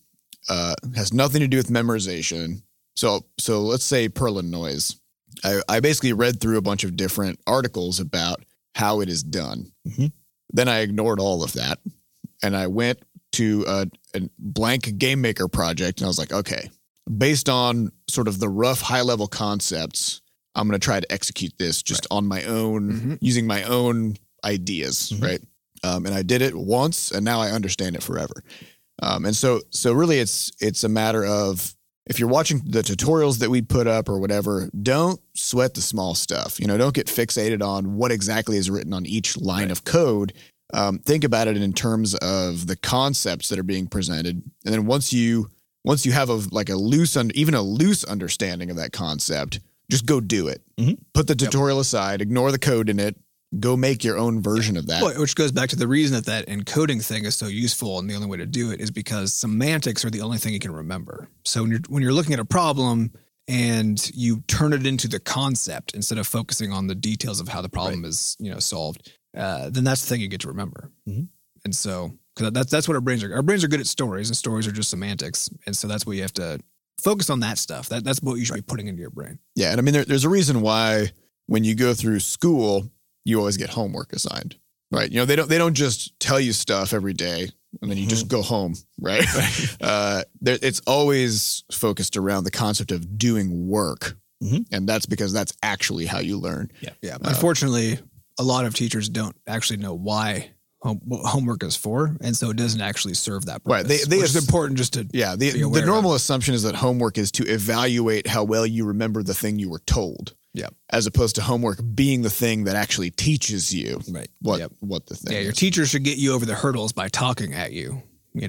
has nothing to do with memorization. So let's say Perlin noise. I basically read through a bunch of different articles about how it is done. Then I ignored all of that. And I went to a blank game maker project. And I was like, okay, based on sort of the rough high level concepts, I'm going to try to execute this just on my own, using my own ideas. Right. And I did it once and now I understand it forever. And so really it's a matter of, if you're watching the tutorials that we put up or whatever, don't sweat the small stuff. Don't get fixated on what exactly is written on each line of code. Think about it in terms of the concepts that are being presented. And then once you have a loose understanding of that concept, just go do it. Put the tutorial aside, ignore the code in it, go make your own version of that. Well, which goes back to the reason that encoding thing is so useful, and the only way to do it is because semantics are the only thing you can remember. So when you're looking at a problem and you turn it into the concept instead of focusing on the details of how the problem is solved, then that's the thing you get to remember. And so because that's what our brains are. Our brains are good at stories, and stories are just semantics. And so that's what you have to focus on, that stuff. That's what you should be putting into your brain. Yeah, and I mean there's a reason why when you go through school, you always get homework assigned, right? They don't just tell you stuff every day and then you just go home, right? It's always focused around the concept of doing work. And that's because that's actually how you learn. Yeah. Unfortunately, a lot of teachers don't actually know why what homework is for. And so it doesn't actually serve that purpose. Right. It's important just to the normal assumption is that homework is to evaluate how well you remember the thing you were told. Yeah. As opposed to homework being the thing that actually teaches you what the thing is. Yeah, your teacher should get you over the hurdles by talking at you,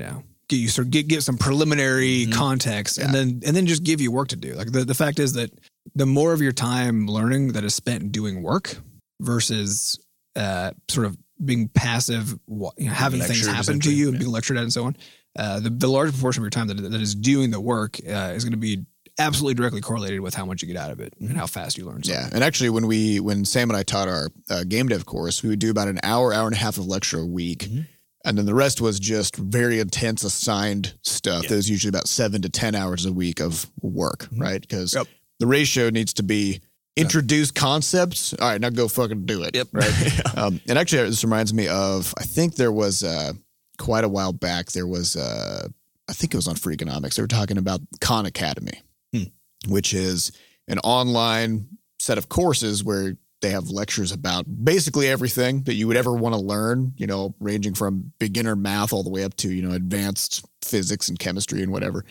get some preliminary context and then just give you work to do. Like the fact is that the more of your time learning that is spent doing work versus sort of being passive, having things happen to you and being lectured at and so on, the large proportion of your time that is doing the work is going to be absolutely directly correlated with how much you get out of it and how fast you learn something. Yeah. And actually when Sam and I taught our game dev course, we would do about an hour and a half of lecture a week. And then the rest was just very intense assigned stuff. That was usually about 7 to 10 hours a week of work, right? Because the ratio needs to be introduce concepts. All right, now go fucking do it. Right. And actually this reminds me of, I think there was quite a while back, there was I think it was on Freakonomics. They were talking about Khan Academy, which is an online set of courses where they have lectures about basically everything that you would ever want to learn, ranging from beginner math all the way up to, advanced physics and chemistry and whatever.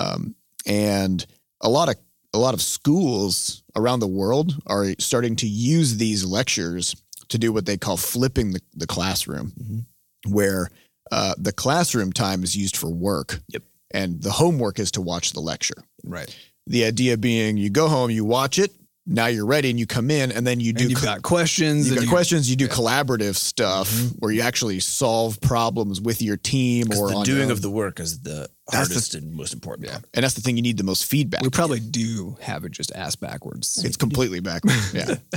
And a lot of schools around the world are starting to use these lectures to do what they call flipping the classroom, where the classroom time is used for work. And the homework is to watch the lecture. Right. The idea being you go home, you watch it, now you're ready and you come in and then you do. You've got questions. You do collaborative stuff where you actually solve problems with your team or the on doing of the work is the hardest and most important part. And that's the thing you need the most feedback. We probably do have it just ass backwards. It's completely backwards.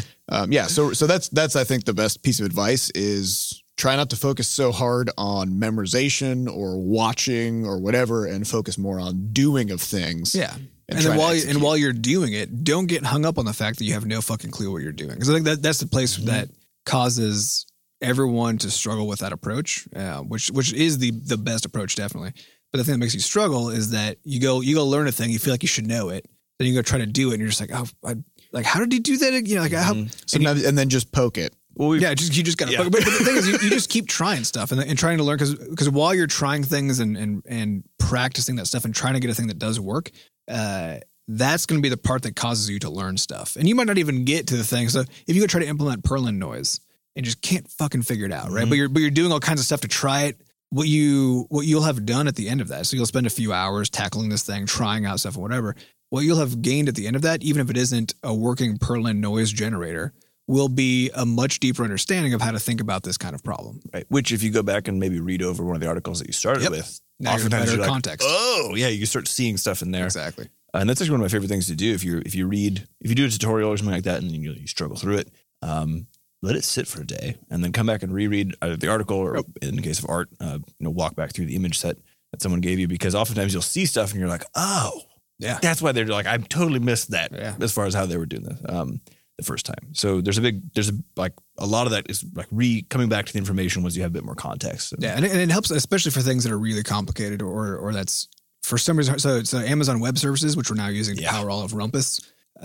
So that's I think the best piece of advice is try not to focus so hard on memorization or watching or whatever, and focus more on doing of things. Yeah. And then while you're doing it, don't get hung up on the fact that you have no fucking clue what you're doing. Because I think that's the place that causes everyone to struggle with that approach, which is the best approach, definitely. But the thing that makes you struggle is that you go learn a thing, you feel like you should know it, then you go try to do it, and you're just like, how did he do that? Sometimes, and then just poke it. Well, you just got to. But the thing is, you just keep trying stuff and trying to learn because while you're trying things and practicing that stuff and trying to get a thing that does work, that's going to be the part that causes you to learn stuff. And you might not even get to the thing. So if you go try to implement Perlin noise and just can't fucking figure it out, right? But you're doing all kinds of stuff to try it. What you'll have done at the end of that. So you'll spend a few hours tackling this thing, trying out stuff and whatever. What you'll have gained at the end of that, even if it isn't a working Perlin noise generator, will be a much deeper understanding of how to think about this kind of problem. Right. Which if you go back and maybe read over one of the articles that you started with, now oftentimes you're you're like, context. oh yeah, you start seeing stuff in there. Exactly. And that's actually one of my favorite things to do. If you do a tutorial or something like that and you struggle through it, let it sit for a day and then come back and reread either the article or in the case of art, walk back through the image set that someone gave you, because oftentimes you'll see stuff and you're like, oh, yeah, that's why they're like, I totally missed that as far as how they were doing this the first time. So a lot of that is like coming back to the information once you have a bit more context. Yeah. And it helps, especially for things that are really complicated or that's for some reason. So Amazon Web Services, which we're now using to power all of Rumpus,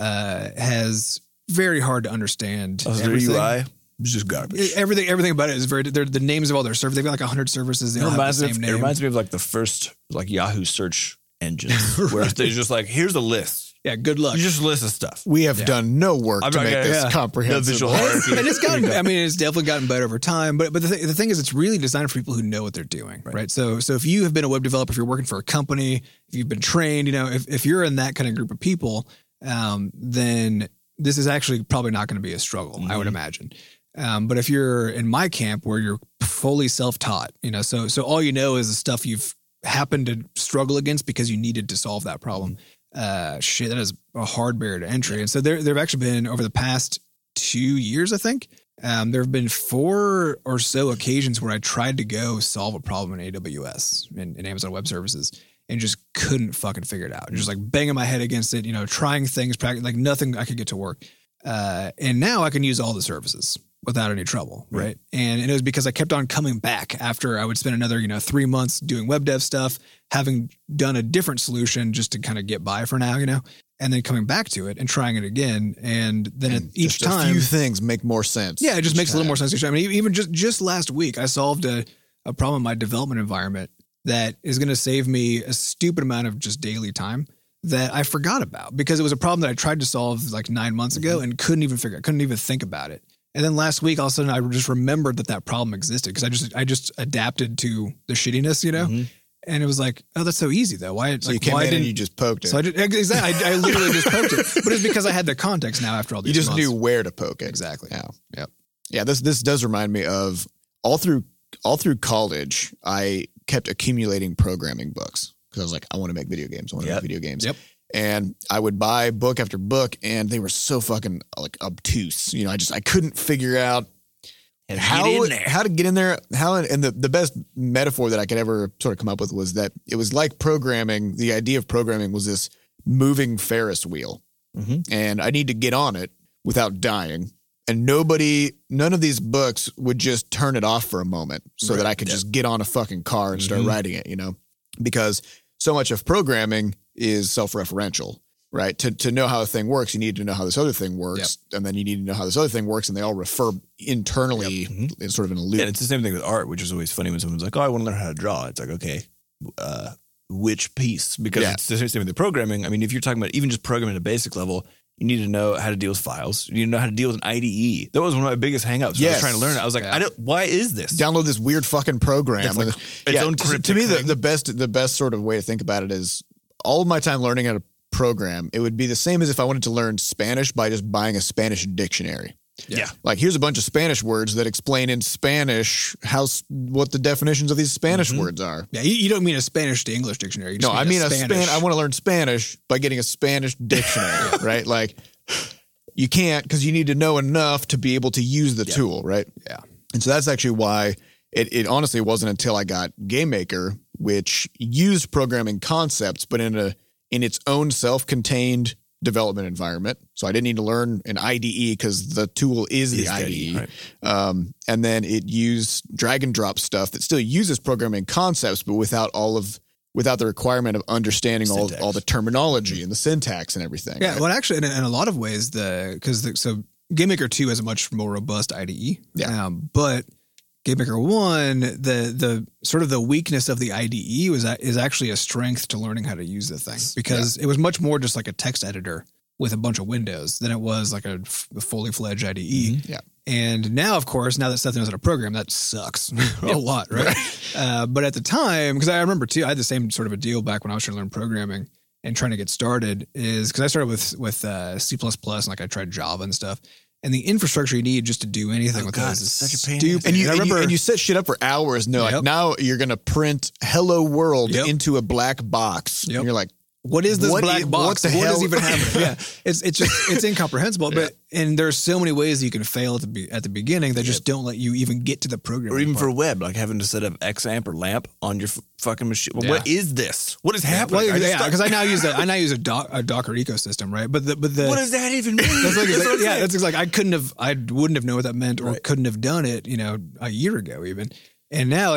has very hard to understand. Their UI is just garbage. Everything about it is the names of all their servers. They've got like 100 services. They all have the same name. It reminds me of like the first like Yahoo search engines where they're just like, here's a list. Yeah, good luck. You just list of stuff. We have done no work to make this comprehensive. And it's definitely gotten better over time. But the thing is, it's really designed for people who know what they're doing, right? So if you have been a web developer, if you're working for a company, if you've been trained, if you're in that kind of group of people, then this is actually probably not going to be a struggle, I would imagine. But if you're in my camp where you're fully self-taught, so all you know is the stuff you've happened to struggle against because you needed to solve that problem. That is a hard barrier to entry. And so there have actually been, over the past 2 years, I think, there have been 4 or so occasions where I tried to go solve a problem in AWS, in Amazon Web Services, and just couldn't fucking figure it out. Just like banging my head against it, trying things, like nothing I could get to work. And now I can use all the services without any trouble, right? And it was because I kept on coming back after I would spend another, 3 months doing web dev stuff, having done a different solution just to kind of get by for now, and then coming back to it and trying it again. And then each time, a few things make more sense. Yeah, it just makes a little more sense each time. I mean, even just last week, I solved a problem in my development environment that is going to save me a stupid amount of just daily time that I forgot about because it was a problem that I tried to solve like 9 months ago and couldn't even think about it. And then last week, all of a sudden, I just remembered that problem existed because I just adapted to the shittiness, And it was like, oh, that's so easy though. Why? So you came in and you just poked it. So I literally just poked it, but it's because I had the context now after all these. You just months. knew where to poke it. Exactly. Yeah. Yep. Yeah. This does remind me of all through college, I kept accumulating programming books because I was like, I want to make video games. Yep. And I would buy book after book, and they were so fucking like obtuse. I couldn't figure out how to get in there. And the best metaphor that I could ever sort of come up with was that it was like programming. The idea of programming was this moving Ferris wheel, and I need to get on it without dying. And none of these books would just turn it off for a moment so that I could just get on a fucking car and start writing it, because so much of programming is self-referential, right? To know how a thing works, you need to know how this other thing works. And then you need to know how this other thing works. And they all refer internally in sort of in a loop. And it's the same thing with art, which is always funny when someone's like, oh, I want to learn how to draw. It's like, okay, which piece? Because it's the same with the programming. I mean, if you're talking about even just programming at a basic level, you need to know how to deal with files. You need to know how to deal with an IDE. That was one of my biggest hangups. I was trying to learn it. I was like, why is this? Download this weird fucking program. It's like its own cryptic to me, thing. the best sort of way to think about it is all of my time learning how to program. It would be the same as if I wanted to learn Spanish by just buying a Spanish dictionary. Yeah. Like, here's a bunch of Spanish words that explain in Spanish what the definitions of these Spanish words are. Yeah, you don't mean a Spanish to English dictionary. You just I mean Spanish. I want to learn Spanish by getting a Spanish dictionary, right? Like, you can't because you need to know enough to be able to use the tool, right? Yeah. And so that's actually why it honestly wasn't until I got GameMaker, which used programming concepts, but in its own self-contained development environment. So I didn't need to learn an IDE because the tool is the IDE. Right. And then it used drag and drop stuff that still uses programming concepts, but without the requirement of understanding all the terminology and the syntax and everything. Yeah. Right? Well, actually, in a lot of ways, so GameMaker 2 has a much more robust IDE. Yeah. But GameMaker 1, the sort of the weakness of the IDE is actually a strength to learning how to use the thing, because it was much more just like a text editor with a bunch of windows than it was like a fully fledged IDE. Mm-hmm. Yeah. And now, of course, now that Seth knows how to program, that sucks a lot, right? But at the time, because I remember too, I had the same sort of a deal back when I was trying to learn programming and trying to get started, is because I started with C++ and like I tried Java and stuff. And the infrastructure you need just to do anything with those is such a pain. stupid. And you set shit up for hours. No, like now you're going to print hello world into a black box. And you're like, what is this black box? What the hell is even happening? Yeah, it's incomprehensible. But and there's so many ways you can fail at the beginning that just don't let you even get to the program. Or even for web, like having to set up XAMPP or LAMP on your fucking machine. Well, what is this? What is happening? Well, because I now use a Docker ecosystem, right? But the what does that even mean? That's like I wouldn't have known what that meant, or couldn't have done it, a year ago even. And now,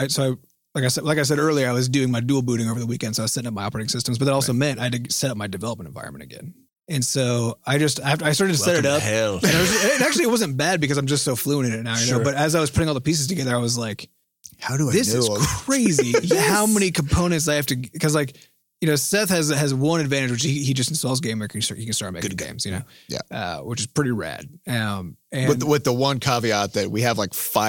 like I said earlier, I was doing my dual booting over the weekend, so I was setting up my operating systems, but that also meant I had to set up my development environment again. And so I started to set it up. Hell. And it wasn't bad because I'm just so fluent in it now, But as I was putting all the pieces together, I was like, how do I this know is crazy how many components I have to, because Seth has one advantage, which he just installs GameMaker. He can start making games, which is pretty rad. And with the one caveat that we have like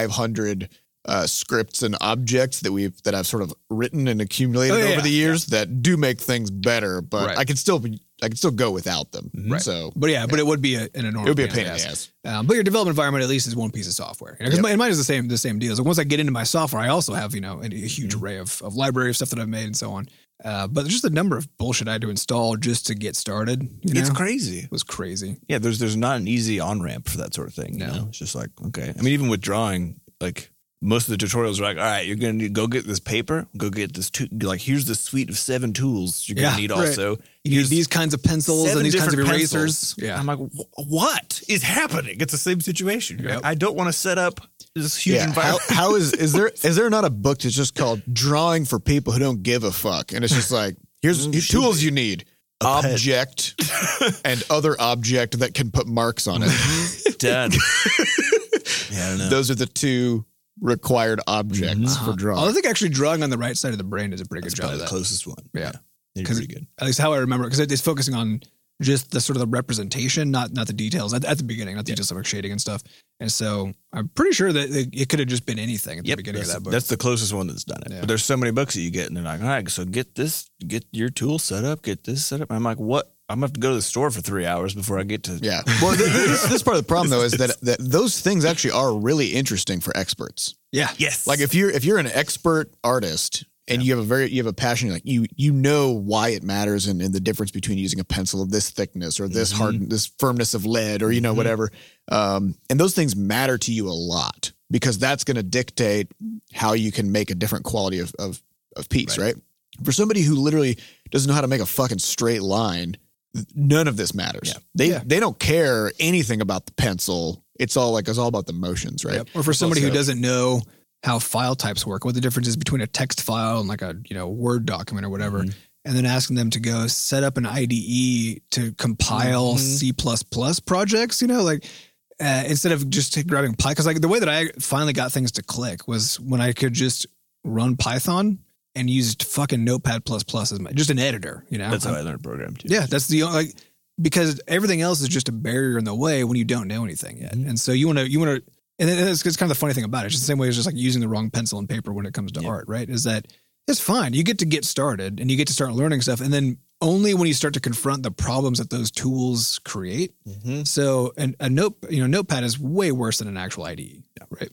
500 scripts and objects that I've sort of written and accumulated over the years that do make things better, but I can still go without them. Right. So, but it would be an enormous. It would be a pain in the ass. But your development environment at least is one piece of software. Because mine is the same deal. So once I get into my software, I also have a huge array of library of stuff that I've made and so on. But just the number of bullshit I had to install just to get started. It's crazy. It was crazy. Yeah, there's not an easy on ramp for that sort of thing. No, it's just like, okay. I mean, even with drawing, like, most of the tutorials are like, all right, you're going to go get this paper, go get this, here's the suite of 7 tools you're going to need also. You need these kinds of pencils and these kinds of erasers. Pencils. Yeah. I'm like, what is happening? It's the same situation. Yep. I don't want to set up this huge environment. How is there not a book that's just called Drawing for People Who Don't Give a Fuck? And it's just like, here's tools you need. Object and other object that can put marks on it. Done. Yeah, I don't know. Those are the 2 required objects for drawing. I think actually drawing on the right side of the brain is a pretty good job of that. The closest one. Yeah. They're pretty good. At least how I remember, because it's focusing on just the sort of the representation, not the details at the beginning, not the details like shading and stuff. And so I'm pretty sure that it could have just been anything at the beginning of that book. That's the closest one that's done it. Yeah. But there's so many books that you get, and they're like, all right, so get your tool set up, get this set up. I'm like, what? I'm going to have to go to the store for 3 hours before I get to... Yeah. Well, this part of the problem, though, is that those things actually are really interesting for experts. Yeah. Yes. Like if you're an expert artist and you have a passion, like you know why it matters and the difference between using a pencil of this thickness or this this firmness of lead or whatever, and those things matter to you a lot because that's going to dictate how you can make a different quality of piece, right? For somebody who literally doesn't know how to make a fucking straight line, none of this matters. Yeah. They don't care anything about the pencil. It's all about the motions, right? Yep. Or for somebody who doesn't know how file types work, what the difference is between a text file and like a Word document or whatever, and then asking them to go set up an IDE to compile C++ projects, instead of just grabbing Python. Because like the way that I finally got things to click was when I could just run Python and used fucking Notepad++ as just an editor, That's how I learned program too. Yeah, that's because everything else is just a barrier in the way when you don't know anything yet. And so you want to, and it's kind of the funny thing about it. It's just the same way as just like using the wrong pencil and paper when it comes to art, right? Is that it's fine. You get started and you get to start learning stuff. And then only when you start to confront the problems that those tools create. So a Notepad is way worse than an actual IDE, right?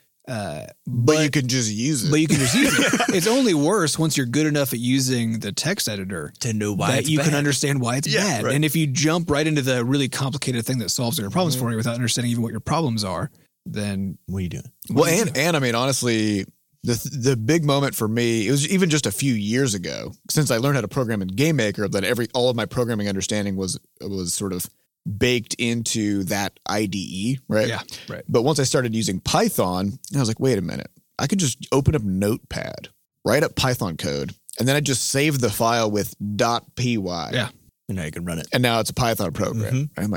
But you can just use it. It's only worse once you're good enough at using the text editor to know why that you can understand why it's bad. Right. And if you jump right into the really complicated thing that solves your problems for you without understanding even what your problems are, then what are you doing? Well, and I mean, honestly, the big moment for me, it was even just a few years ago, since I learned how to program in GameMaker, that all of my programming understanding was sort of baked into that IDE, right? Yeah, right. But once I started using Python, I was like, wait a minute. I could just open up Notepad, write up Python code, and then I just save the file with .py. Yeah. And now you can run it. And now it's a Python program. I'm like,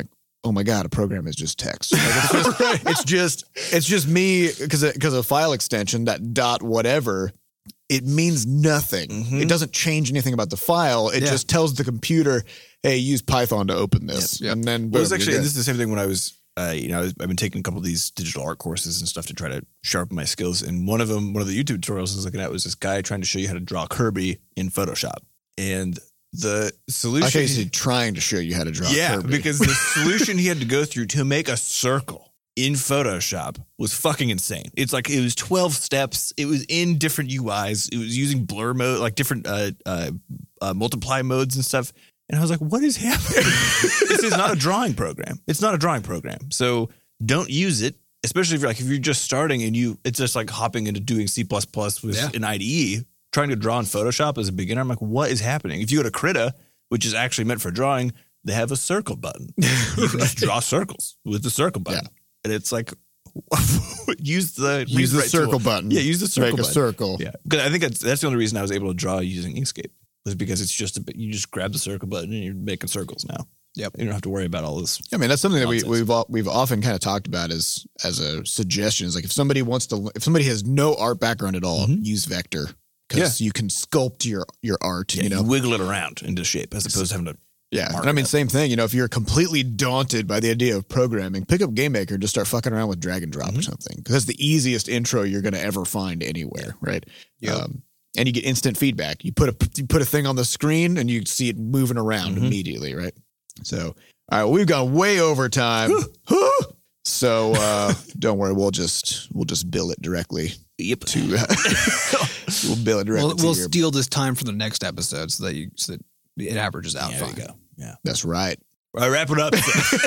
oh my God, a program is just text. Like it's just me because a file extension, that dot whatever, it means nothing. It doesn't change anything about the file. It just tells the computer, hey, use Python to open this. And then Well, it was actually, this is the same thing when I was, I've been taking a couple of these digital art courses and stuff to try to sharpen my skills. And one of the YouTube tutorials I was looking at was this guy trying to show you how to draw Kirby in Photoshop. And the solution. I thought he was trying to show you how to draw Kirby. Because the solution he had to go through to make a circle in Photoshop was fucking insane. It's like it was 12 steps. It was in different UIs. It was using blur mode, like different multiply modes and stuff. And I was like, what is happening? This is not a drawing program. It's not a drawing program. So don't use it, especially if you're just starting and it's just like hopping into doing C++ with an IDE. Trying to draw in Photoshop as a beginner, I'm like, what is happening? If you go to Krita, which is actually meant for drawing, they have a circle button. You can just draw circles with the circle button. Yeah. And it's like, use the circle button. Yeah, use the circle button. Make a circle. Yeah. Because I think that's the only reason I was able to draw using Inkscape was because it's just you just grab the circle button and you're making circles now. Yep. You don't have to worry about all this. I mean, that's something that we've often kind of talked about as a suggestion. Is like if somebody has no art background at all, use Vector. Because you can sculpt your art, you wiggle it around into shape as opposed to having to. Yeah. And I mean, same thing, if you're completely daunted by the idea of programming, pick up GameMaker and just start fucking around with drag and drop or something. Because that's the easiest intro you're going to ever find anywhere, right? Yep. And you get instant feedback. You put a thing on the screen and you see it moving around immediately, right? So, all right, well, we've gone way over time. So don't worry, we'll just bill it directly. Yep. We'll bill it directly. We'll steal this time from the next episode so that it averages out. Yeah, fine. there you go. Yeah, that's right. All right, wrap it up.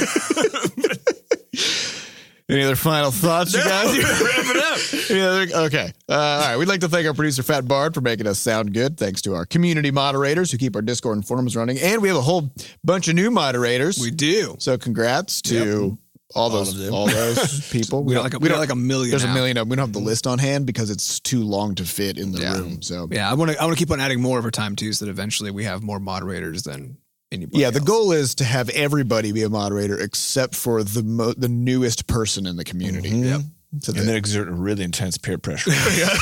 Any other final thoughts, you guys? Wrap it up. Okay. All right. We'd like to thank our producer, Fat Bard, for making us sound good. Thanks to our community moderators who keep our Discord and forums running. And we have a whole bunch of new moderators. We do. So congrats to all those people. We got like a million. There's a million of them. We don't have the list on hand because it's too long to fit in the room. So I want to keep on adding more over time too, so that eventually we have more moderators than anybody else. The goal is to have everybody be a moderator except for the newest person in the community. Yep. So and then exert a really intense peer pressure.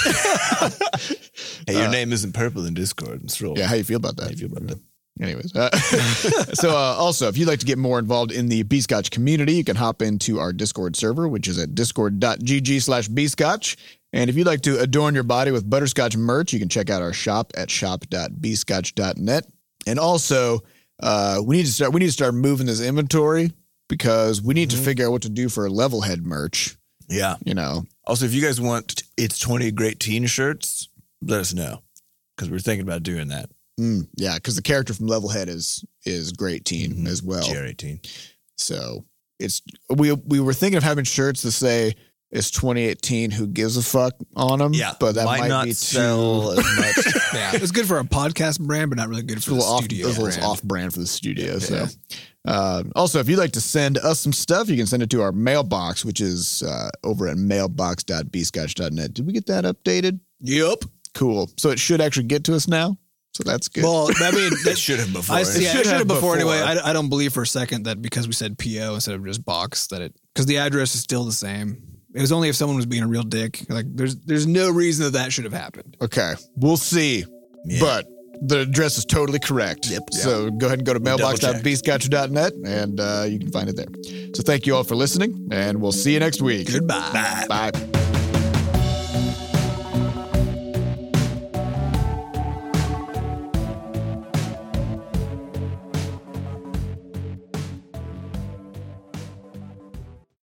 Hey, your name isn't purple in Discord. It's real. Yeah, how you feel about that? Anyways, also, if you'd like to get more involved in the Bscotch community, you can hop into our Discord server, which is at discord.gg/bscotch. And if you'd like to adorn your body with butterscotch merch, you can check out our shop at shop.bscotch.net. And also, we need to start moving this inventory because we need to figure out what to do for Levelhead merch. Yeah. Also, if you guys want It's 20 Great Teen shirts, let us know because we're thinking about doing that. Yeah, because the character from Levelhead is Great Teen as well. Jerry Teen. So we were thinking of having shirts that say it's 2018. Who gives a fuck on them? Yeah, but that might not be sell as much. Yeah, it's good for a podcast brand, but not really good for the studio. It's a little off-brand for the studio. Yeah. So, also, if you'd like to send us some stuff, you can send it to our mailbox, which is over at mailbox.bscotch.net. Did we get that updated? Yep. Cool. So it should actually get to us now. So that's good. Well, I mean, that should have before. It should have before anyway. I don't believe for a second that because we said PO instead of just box because the address is still the same. It was only if someone was being a real dick. Like there's no reason that should have happened. Okay, we'll see. Yeah. But the address is totally correct. Yep. So go ahead and go to mailbox.bscotch.net and you can find it there. So thank you all for listening, and we'll see you next week. Goodbye. Bye.